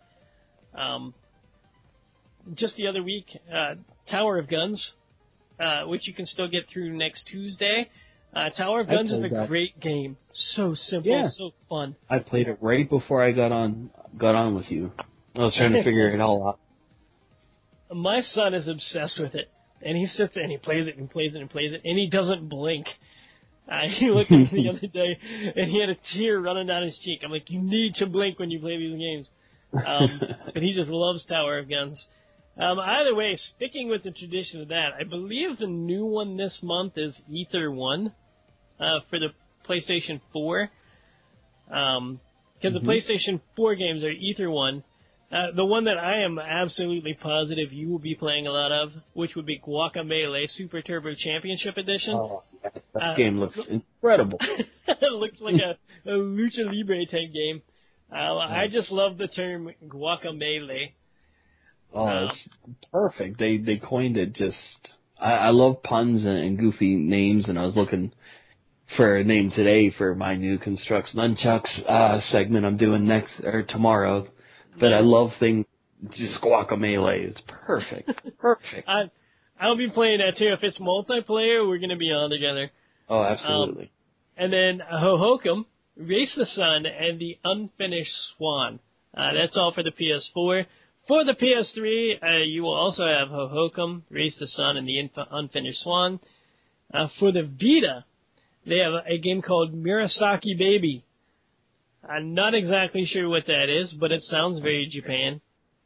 Just the other week, Tower of Guns, which you can still get through next Tuesday. Tower of Guns is a great game. So simple, so fun. I played it right before I got on with you. I was trying to figure it all out. My son is obsessed with it. And he sits there and he plays it and plays it and plays it, and he doesn't blink. He looked at me the other day, and he had a tear running down his cheek. I'm like, you need to blink when you play these games. But he just loves Tower of Guns. Either way, sticking with the tradition of that, I believe the new one this month is Ether 1 for the PlayStation 4. Because the PlayStation 4 games are Ether 1. The one that I am absolutely positive you will be playing a lot of, which would be Guacamelee Super Turbo Championship Edition. Oh, yes, that game looks incredible. It looks like a Lucha Libre type game. I just love the term Guacamelee. Oh, it's perfect. They coined it just... I love puns and goofy names, and I was looking for a name today for my new Constructs Nunchucks segment I'm doing tomorrow. But I love things, just Guacamelee. It's perfect. Perfect. I'll be playing that too. If it's multiplayer, we're going to be on together. Oh, absolutely. And then Hohokum, Race the Sun, and the Unfinished Swan. That's all for the PS4. For the PS3, you will also have Hohokum, Race the Sun, and the Unfinished Swan. For the Vita, they have a game called Murasaki Baby. I'm not exactly sure what that is, but it sounds very Japan.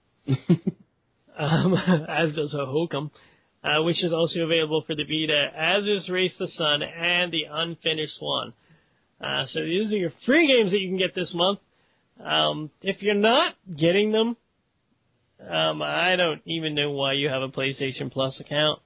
As does Hohokum, which is also available for the Vita, as is Race the Sun and the Unfinished Swan. So these are your free games that you can get this month. If you're not getting them, I don't even know why you have a PlayStation Plus account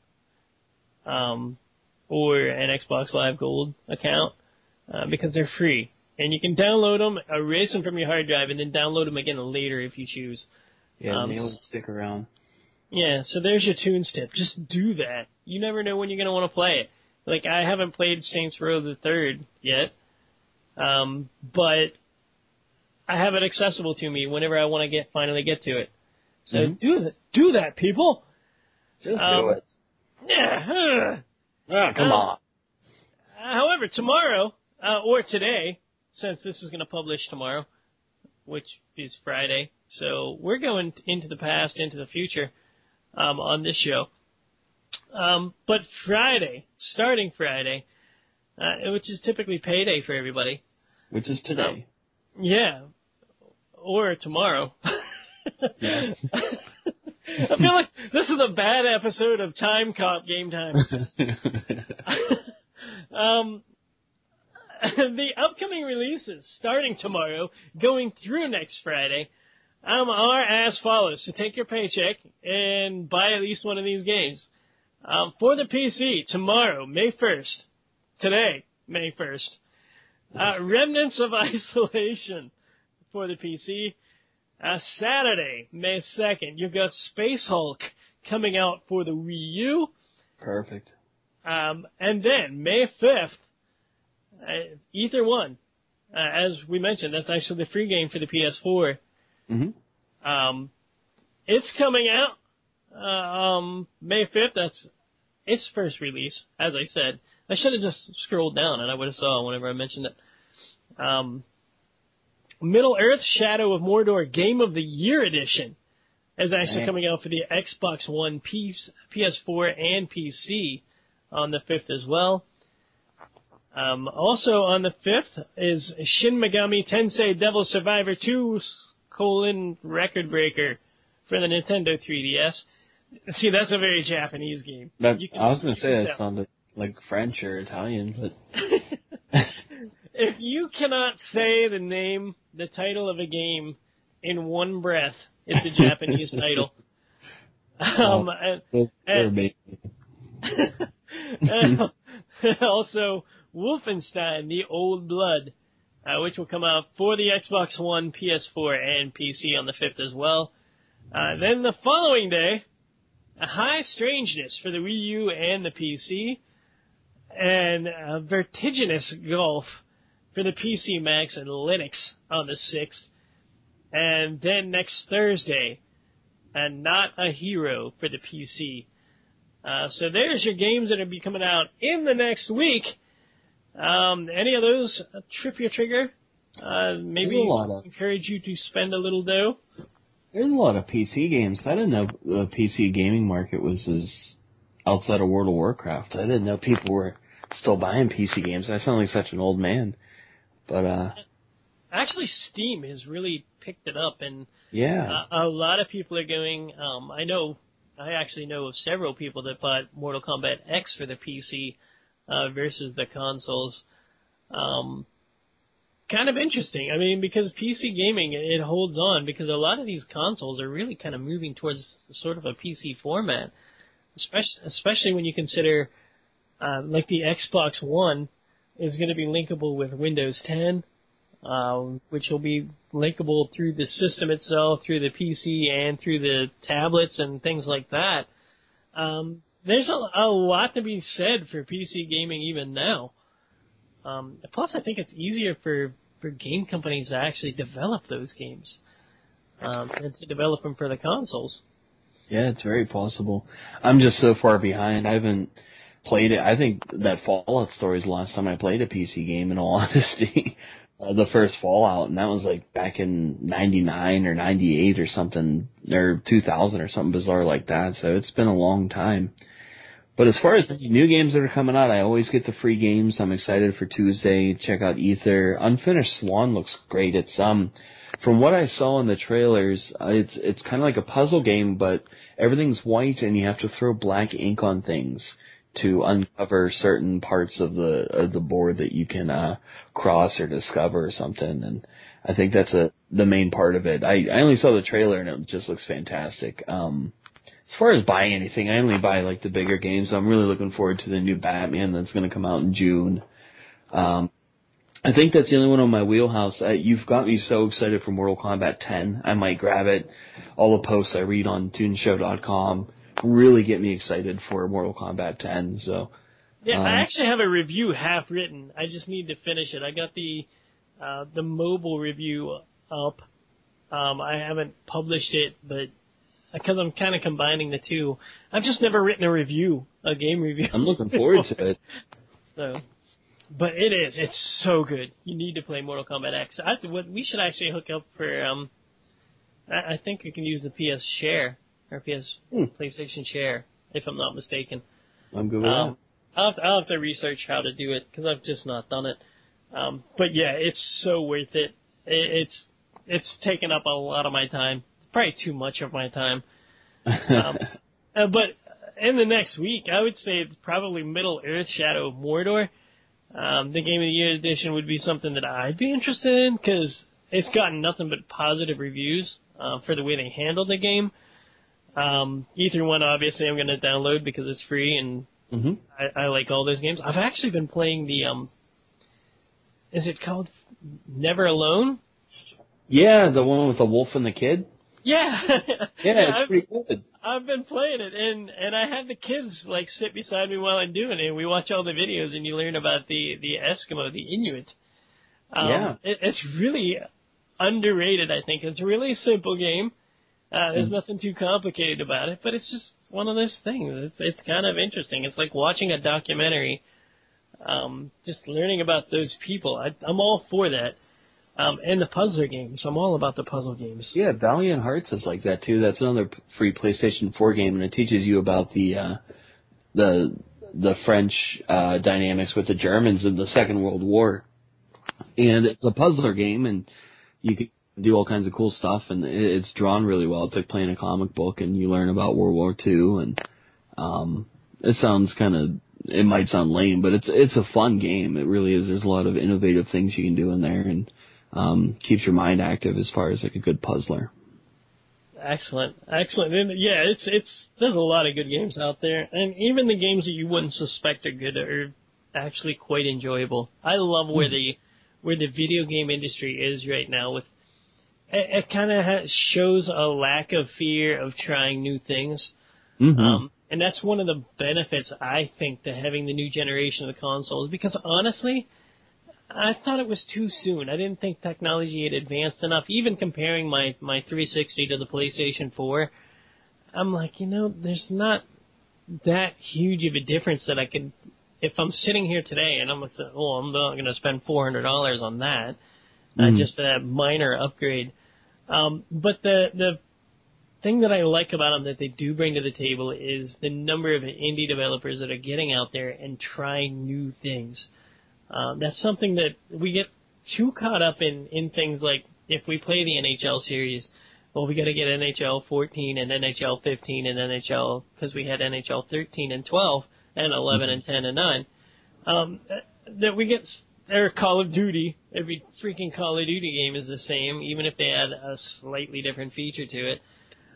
or an Xbox Live Gold account, because they're free. And you can download them, erase them from your hard drive, and then download them again later if you choose. Yeah, they always stick around. Yeah, so there's your tunes tip. Just do that. You never know when you're going to want to play it. Like, I haven't played Saints Row the Third yet, but I have it accessible to me whenever I want to finally get to it. So do that, people. Just do it. Yeah. Come on. However, tomorrow, or today, since this is going to publish tomorrow, which is Friday, so we're going into the past, into the future on this show. But Friday, starting Friday, which is typically payday for everybody. Which is today. Yeah. Or tomorrow. Yes. I feel like this is a bad episode of Time Cop Game Time. The upcoming releases, starting tomorrow, going through next Friday, are as follows. So take your paycheck and buy at least one of these games. For the PC, tomorrow, May 1st. Today, May 1st. Remnants of Isolation for the PC. Saturday, May 2nd, you've got Space Hulk coming out for the Wii U. Perfect. And then, May 5th, Ether 1. As we mentioned, that's actually the free game for the PS4. it's coming out May 5th. That's its first release, as I said. I should have just scrolled down and I would have saw whenever I mentioned it. Middle-earth Shadow of Mordor Game of the Year Edition is actually coming out for the Xbox One, PS4, and PC on the 5th as well. Also on the 5th is Shin Megami Tensei Devil Survivor 2, Record Breaker for the Nintendo 3DS. See, that's a very Japanese game. I was going to say that sounded like French or Italian, but... If you cannot say the title of a game in one breath, it's a Japanese title. Also, Wolfenstein: The Old Blood, which will come out for the Xbox One, PS4, and PC on the 5th as well. Then the following day, A High Strangeness for the Wii U and the PC, and Vertiginous Golf for the PC Max and Linux on the 6th. And then next Thursday, Not a Hero for the PC. So there's your games that will be coming out in the next week. Any of those trip your trigger? Maybe encourage you to spend a little dough? There's a lot of PC games. I didn't know the PC gaming market was as outside of World of Warcraft. I didn't know people were still buying PC games. I sound like such an old man. But actually, Steam has really picked it up, and yeah, a lot of people are going. I actually know of several people that bought Mortal Kombat X for the PC versus the consoles. Kind of interesting. I mean, because PC gaming, it holds on because a lot of these consoles are really kind of moving towards sort of a PC format, especially when you consider like the Xbox One is going to be linkable with Windows 10, which will be linkable through the system itself, through the PC, and through the tablets and things like that. There's a lot to be said for PC gaming even now. Plus, I think it's easier for game companies to actually develop those games and to develop them for the consoles. Yeah, it's very possible. I'm just so far behind. I haven't played it. I think that Fallout Story is the last time I played a PC game, in all honesty. The first Fallout, and that was like back in 99 or 98 or something, or 2000 or something bizarre like that, so it's been a long time. But as far as the new games that are coming out, I always get the free games. I'm excited for Tuesday. Check out Ether. Unfinished Swan looks great. It's from what I saw in the trailers, it's kind of like a puzzle game, but everything's white and you have to throw black ink on things to uncover certain parts of the board that you can cross or discover or something. And I think that's the main part of it. I only saw the trailer and it just looks fantastic. As far as buying anything, I only buy like the bigger games. I'm really looking forward to the new Batman that's going to come out in June. I think that's the only one on my wheelhouse. You've got me so excited for Mortal Kombat 10. I might grab it. All the posts I read on ToonShow.com really get me excited for Mortal Kombat 10. So, yeah, I actually have a review half written. I just need to finish it. I got the mobile review up. I haven't published it, but because I'm kind of combining the two, I've just never written a game review. I'm looking forward to it. So, but it's so good. You need to play Mortal Kombat X. We should actually hook up for. I think you can use the PS Share or PlayStation Share, if I'm not mistaken. I'm good with that. I'll have to research how to do it because I've just not done it. But yeah, it's so worth it. It's taken up a lot of my time. Probably too much of my time. But in the next week, I would say it's probably Middle-earth Shadow of Mordor. The Game of the Year edition would be something that I'd be interested in because it's gotten nothing but positive reviews for the way they handled the game. Ether 1, obviously, I'm going to download because it's free, and I like all those games. I've actually been playing the, is it called Never Alone? Yeah, the one with the wolf and the kid? Yeah. Yeah, it's pretty good. I've been playing it, and I have the kids, like, sit beside me while I'm doing it, and we watch all the videos, and you learn about the Eskimo, the Inuit. Yeah. It's really underrated, I think. It's a really simple game. There's nothing too complicated about it, but it's just one of those things. It's kind of interesting. It's like watching a documentary, just learning about those people. I'm all for that. And the puzzler games. I'm all about the puzzle games. Yeah, Valiant Hearts is like that too. That's another free PlayStation 4 game, and it teaches you about the French dynamics with the Germans in the Second World War. And it's a puzzler game, and you can do all kinds of cool stuff, and it's drawn really well. It's like playing a comic book, and you learn about World War II, and it might sound lame, but it's a fun game. It really is. There's a lot of innovative things you can do in there, and keeps your mind active as far as like a good puzzler. Excellent. And yeah, there's a lot of good games out there, and even the games that you wouldn't suspect are good are actually quite enjoyable. I love where the video game industry is right now. With it kind of shows a lack of fear of trying new things. Mm-hmm. And that's one of the benefits, I think, to having the new generation of the consoles, because honestly, I thought it was too soon. I didn't think technology had advanced enough. Even comparing my 360 to the PlayStation 4, I'm like, there's not that huge of a difference that I could, if I'm sitting here today and I'm like, I'm not going to spend $400 on that, just for that minor upgrade. But the thing that I like about them that they do bring to the table is the number of indie developers that are getting out there and trying new things. That's something that we get too caught up in things like if we play the NHL series, well, we got to get NHL 14 and NHL 15 and NHL, because we had NHL 13 and 12 and 11 and 10 and 9. That we get, or Call of Duty, every freaking Call of Duty game is the same, even if they add a slightly different feature to it.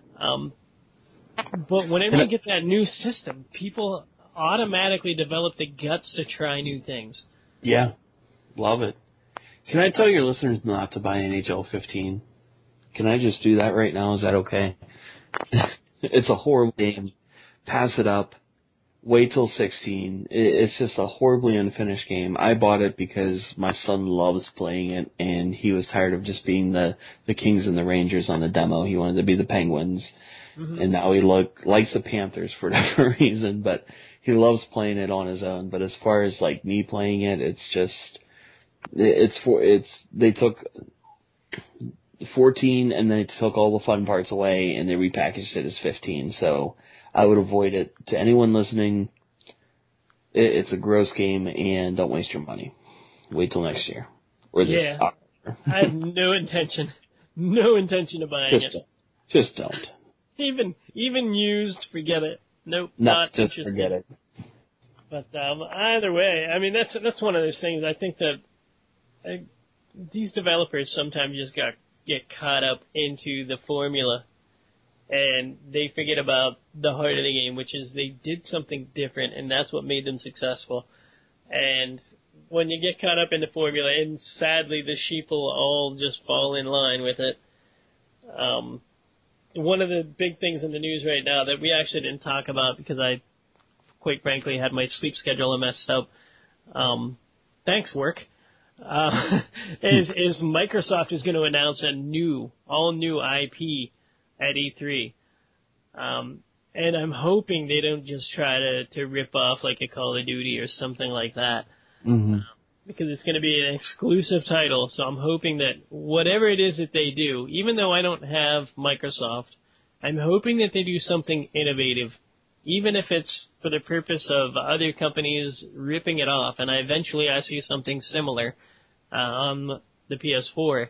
But whenever you get that new system, people automatically develop the guts to try new things. Yeah, love it. Can I tell your listeners not to buy NHL 15? Can I just do that right now? Is that okay? It's a horrible game. Pass it up. Wait till 16. It's just a horribly unfinished game. I bought it because my son loves playing it, and he was tired of just being the Kings and the Rangers on the demo. He wanted to be the Penguins. Mm-hmm. And now he likes the Panthers for whatever reason, but he loves playing it on his own. But as far as like me playing it, they took 14 and they took all the fun parts away and they repackaged it as 15. So I would avoid it. To anyone listening, it's a gross game, and don't waste your money. Wait till next year or this. Yeah, I have no intention of buying it. Just don't. Even used, forget it. Nope, no, not just interested. Forget it. But either way, I mean that's one of those things. I think that these developers sometimes just get caught up into the formula, and they forget about the heart of the game, which is they did something different, and that's what made them successful. And when you get caught up in the formula, and sadly the sheep will all just fall in line with it. One of the big things in the news right now that we actually didn't talk about because I, quite frankly, had my sleep schedule messed up. Thanks, work. Is Microsoft is going to announce a all new IP at E3. And I'm hoping they don't just try to rip off like a Call of Duty or something like that. Mm-hmm. Because it's going to be an exclusive title, so I'm hoping that whatever it is that they do, even though I don't have Microsoft, I'm hoping that they do something innovative, even if it's for the purpose of other companies ripping it off, and eventually I see something similar on the PS4.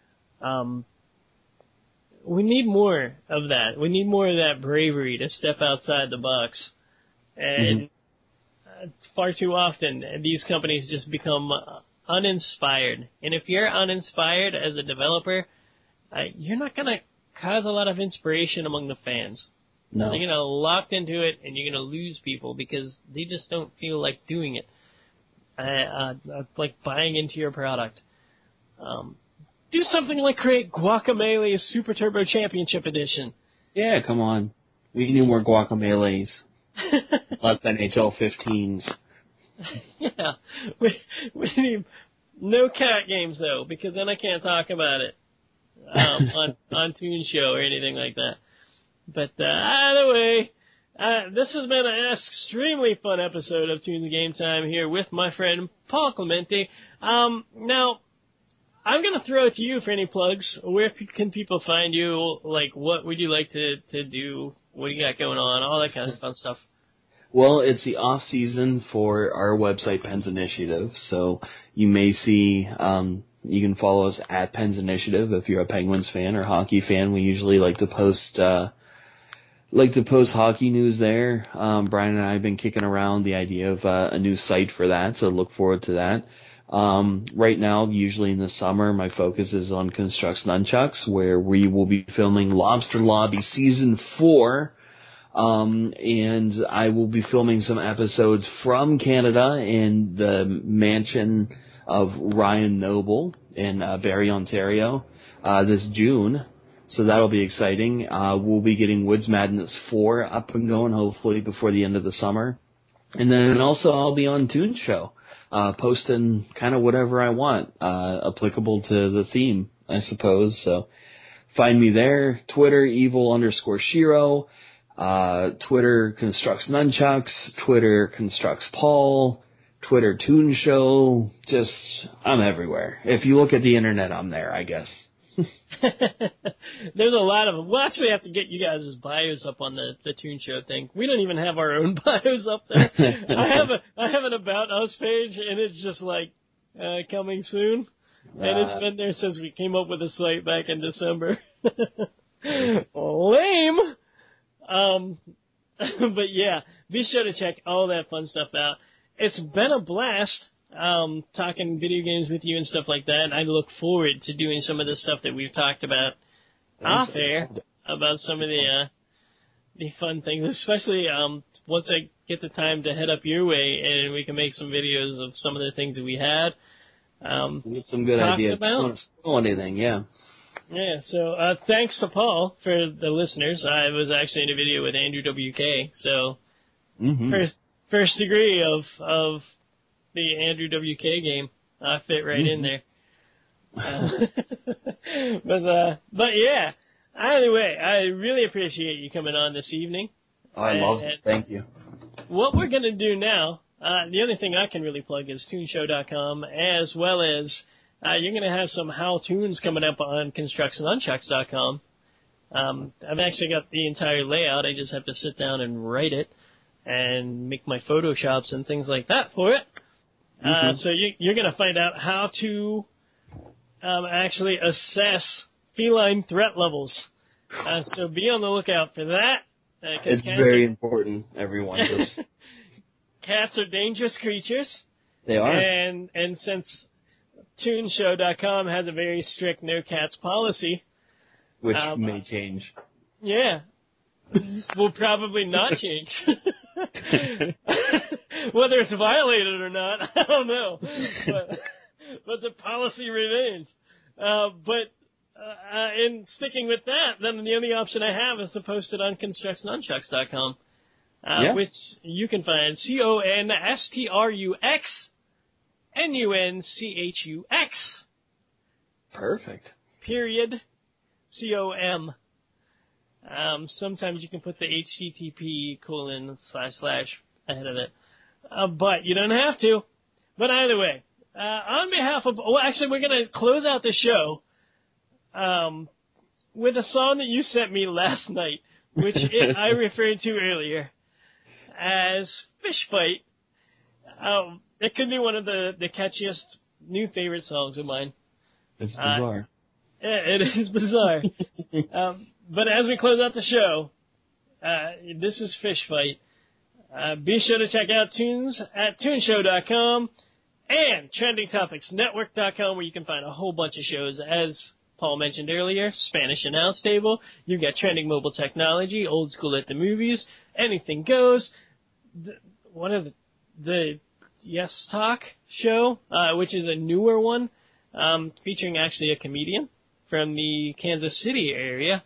We need more of that. We need more of that bravery to step outside the box. And far too often, these companies just become uninspired. And if you're uninspired as a developer, you're not going to cause a lot of inspiration among the fans. No. They're going to locked into it, and you're going to lose people because they just don't feel like doing it. Like buying into your product. Do something like create Guacamelee Super Turbo Championship Edition. Yeah, come on. We need more Guacamelees. Less NHL 15s. Yeah. We need no cat games, though, because then I can't talk about it. on Toon Show or anything like that. But either way, this has been an extremely fun episode of Toons Game Time here with my friend Paul Clemente. Now, I'm going to throw it to you for any plugs. Where can people find you? Like, what would you like to do? What do you got going on? All that kind of fun stuff. Well, it's the off season for our website, Pens Initiative. So you may see, you can follow us at Pens Initiative if you're a Penguins fan or hockey fan. We usually like to post hockey news there. Brian and I have been kicking around the idea of a new site for that, so look forward to that. Right now, usually in the summer, my focus is on Constructs Nunchucks, where we will be filming Lobster Lobby Season 4. And I will be filming some episodes from Canada in the mansion of Ryan Noble in Barrie, Ontario, this June. So that'll be exciting. We'll be getting Woods Madness 4 up and going, hopefully before the end of the summer. And then also I'll be on Toon Show, posting kind of whatever I want, applicable to the theme, I suppose. So find me there. Twitter, evil_Shiro. Twitter Constructs Nunchucks, Twitter Constructs Paul, Twitter Toon Show. Just, I'm everywhere. If you look at the internet, I'm there, I guess. There's a lot of them. We'll actually have to get you guys' bios up on the Toon Show thing. We don't even have our own bios up there. I have an About Us page, and it's just like, coming soon. And it's been there since we came up with the site back in December. Lame! But yeah, be sure to check all that fun stuff out. It's been a blast, talking video games with you and stuff like that, and I look forward to doing some of the stuff that we've talked about off air, about some of the fun things, especially, once I get the time to head up your way and we can make some videos of some of the things that we had, get some good ideas. Don't steal anything, yeah. Yeah, so thanks to Paul for the listeners. I was actually in a video with Andrew WK, so first degree of the Andrew WK game fit right in there. But yeah, anyway, I really appreciate you coming on this evening. Oh, I loved it. Thank you. What we're going to do now, the only thing I can really plug is toonshow.com, as well as you're going to have some how-toons coming up on constructsnunchucks.com. I've actually got the entire layout. I just have to sit down and write it and make my Photoshops and things like that for it. So you're going to find out how to actually assess feline threat levels. So be on the lookout for that. It's very important, everyone. Cats are dangerous creatures. They are. And since Toonshow.com has a very strict no cats policy. Which may change. Yeah. Will probably not change. Whether it's violated or not, I don't know. But the policy remains. In sticking with that, then the only option I have is to post it on constructsnunchucks.com, which you can find CONSTRUXNUNCHUX. Perfect. Period. COM. Sometimes you can put the HTTP:// ahead of it. But you don't have to. But either way, on behalf of, actually we're going to close out the show, with a song that you sent me last night, which I referred to earlier as Fish Fight. It could be one of the catchiest new favorite songs of mine. It's bizarre. It is bizarre. But as we close out the show, this is Fish Fight. Be sure to check out Tunes at toonshow.com and trendingtopicsnetwork.com, where you can find a whole bunch of shows. As Paul mentioned earlier, Spanish Announce Table. You've got Trending Mobile Technology, Old School at the Movies, Anything Goes. One of the Yes Talk show, which is a newer one, featuring actually a comedian from the Kansas City area.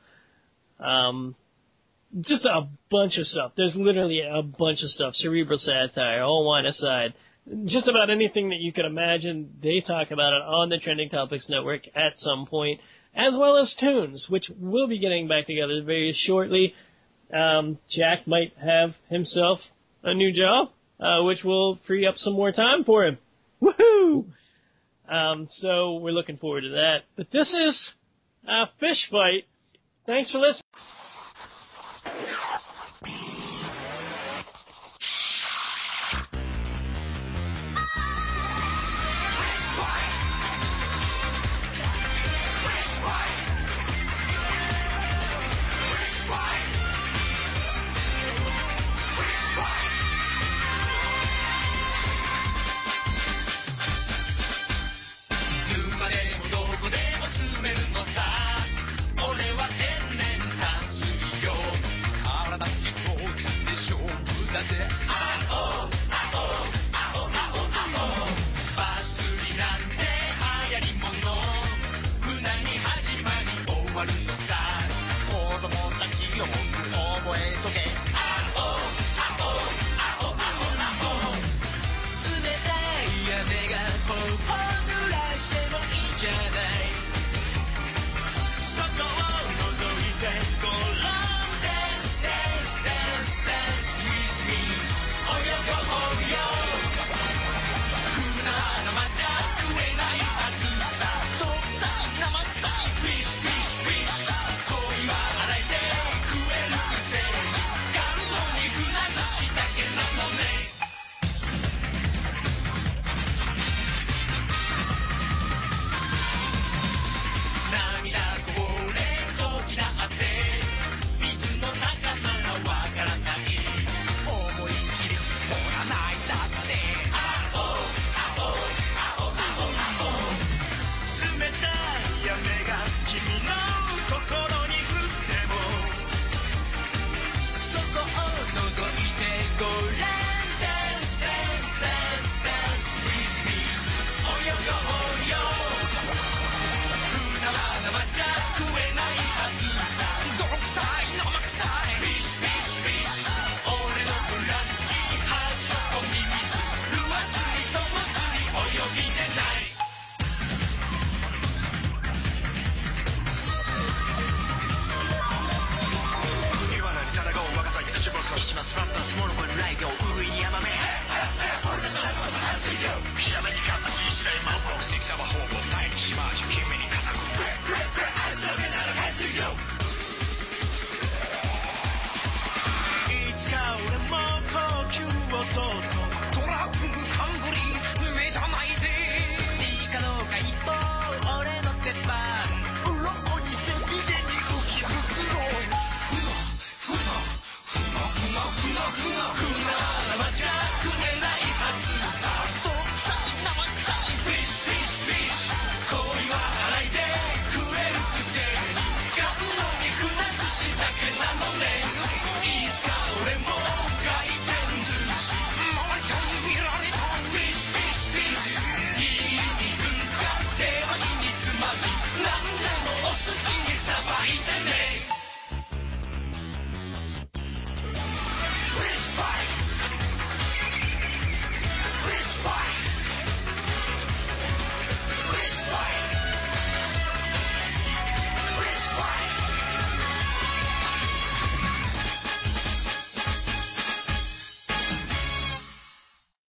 Just a bunch of stuff. There's literally a bunch of stuff. Cerebral Satire, All Wine Aside. Just about anything that you could imagine, they talk about it on the Trending Topics Network at some point. as well as Tunes, which will be getting back together very shortly. Jack might have himself a new job, which will free up some more time for him. Woohoo! So we're looking forward to that. But this is Fish Fight. Thanks for listening.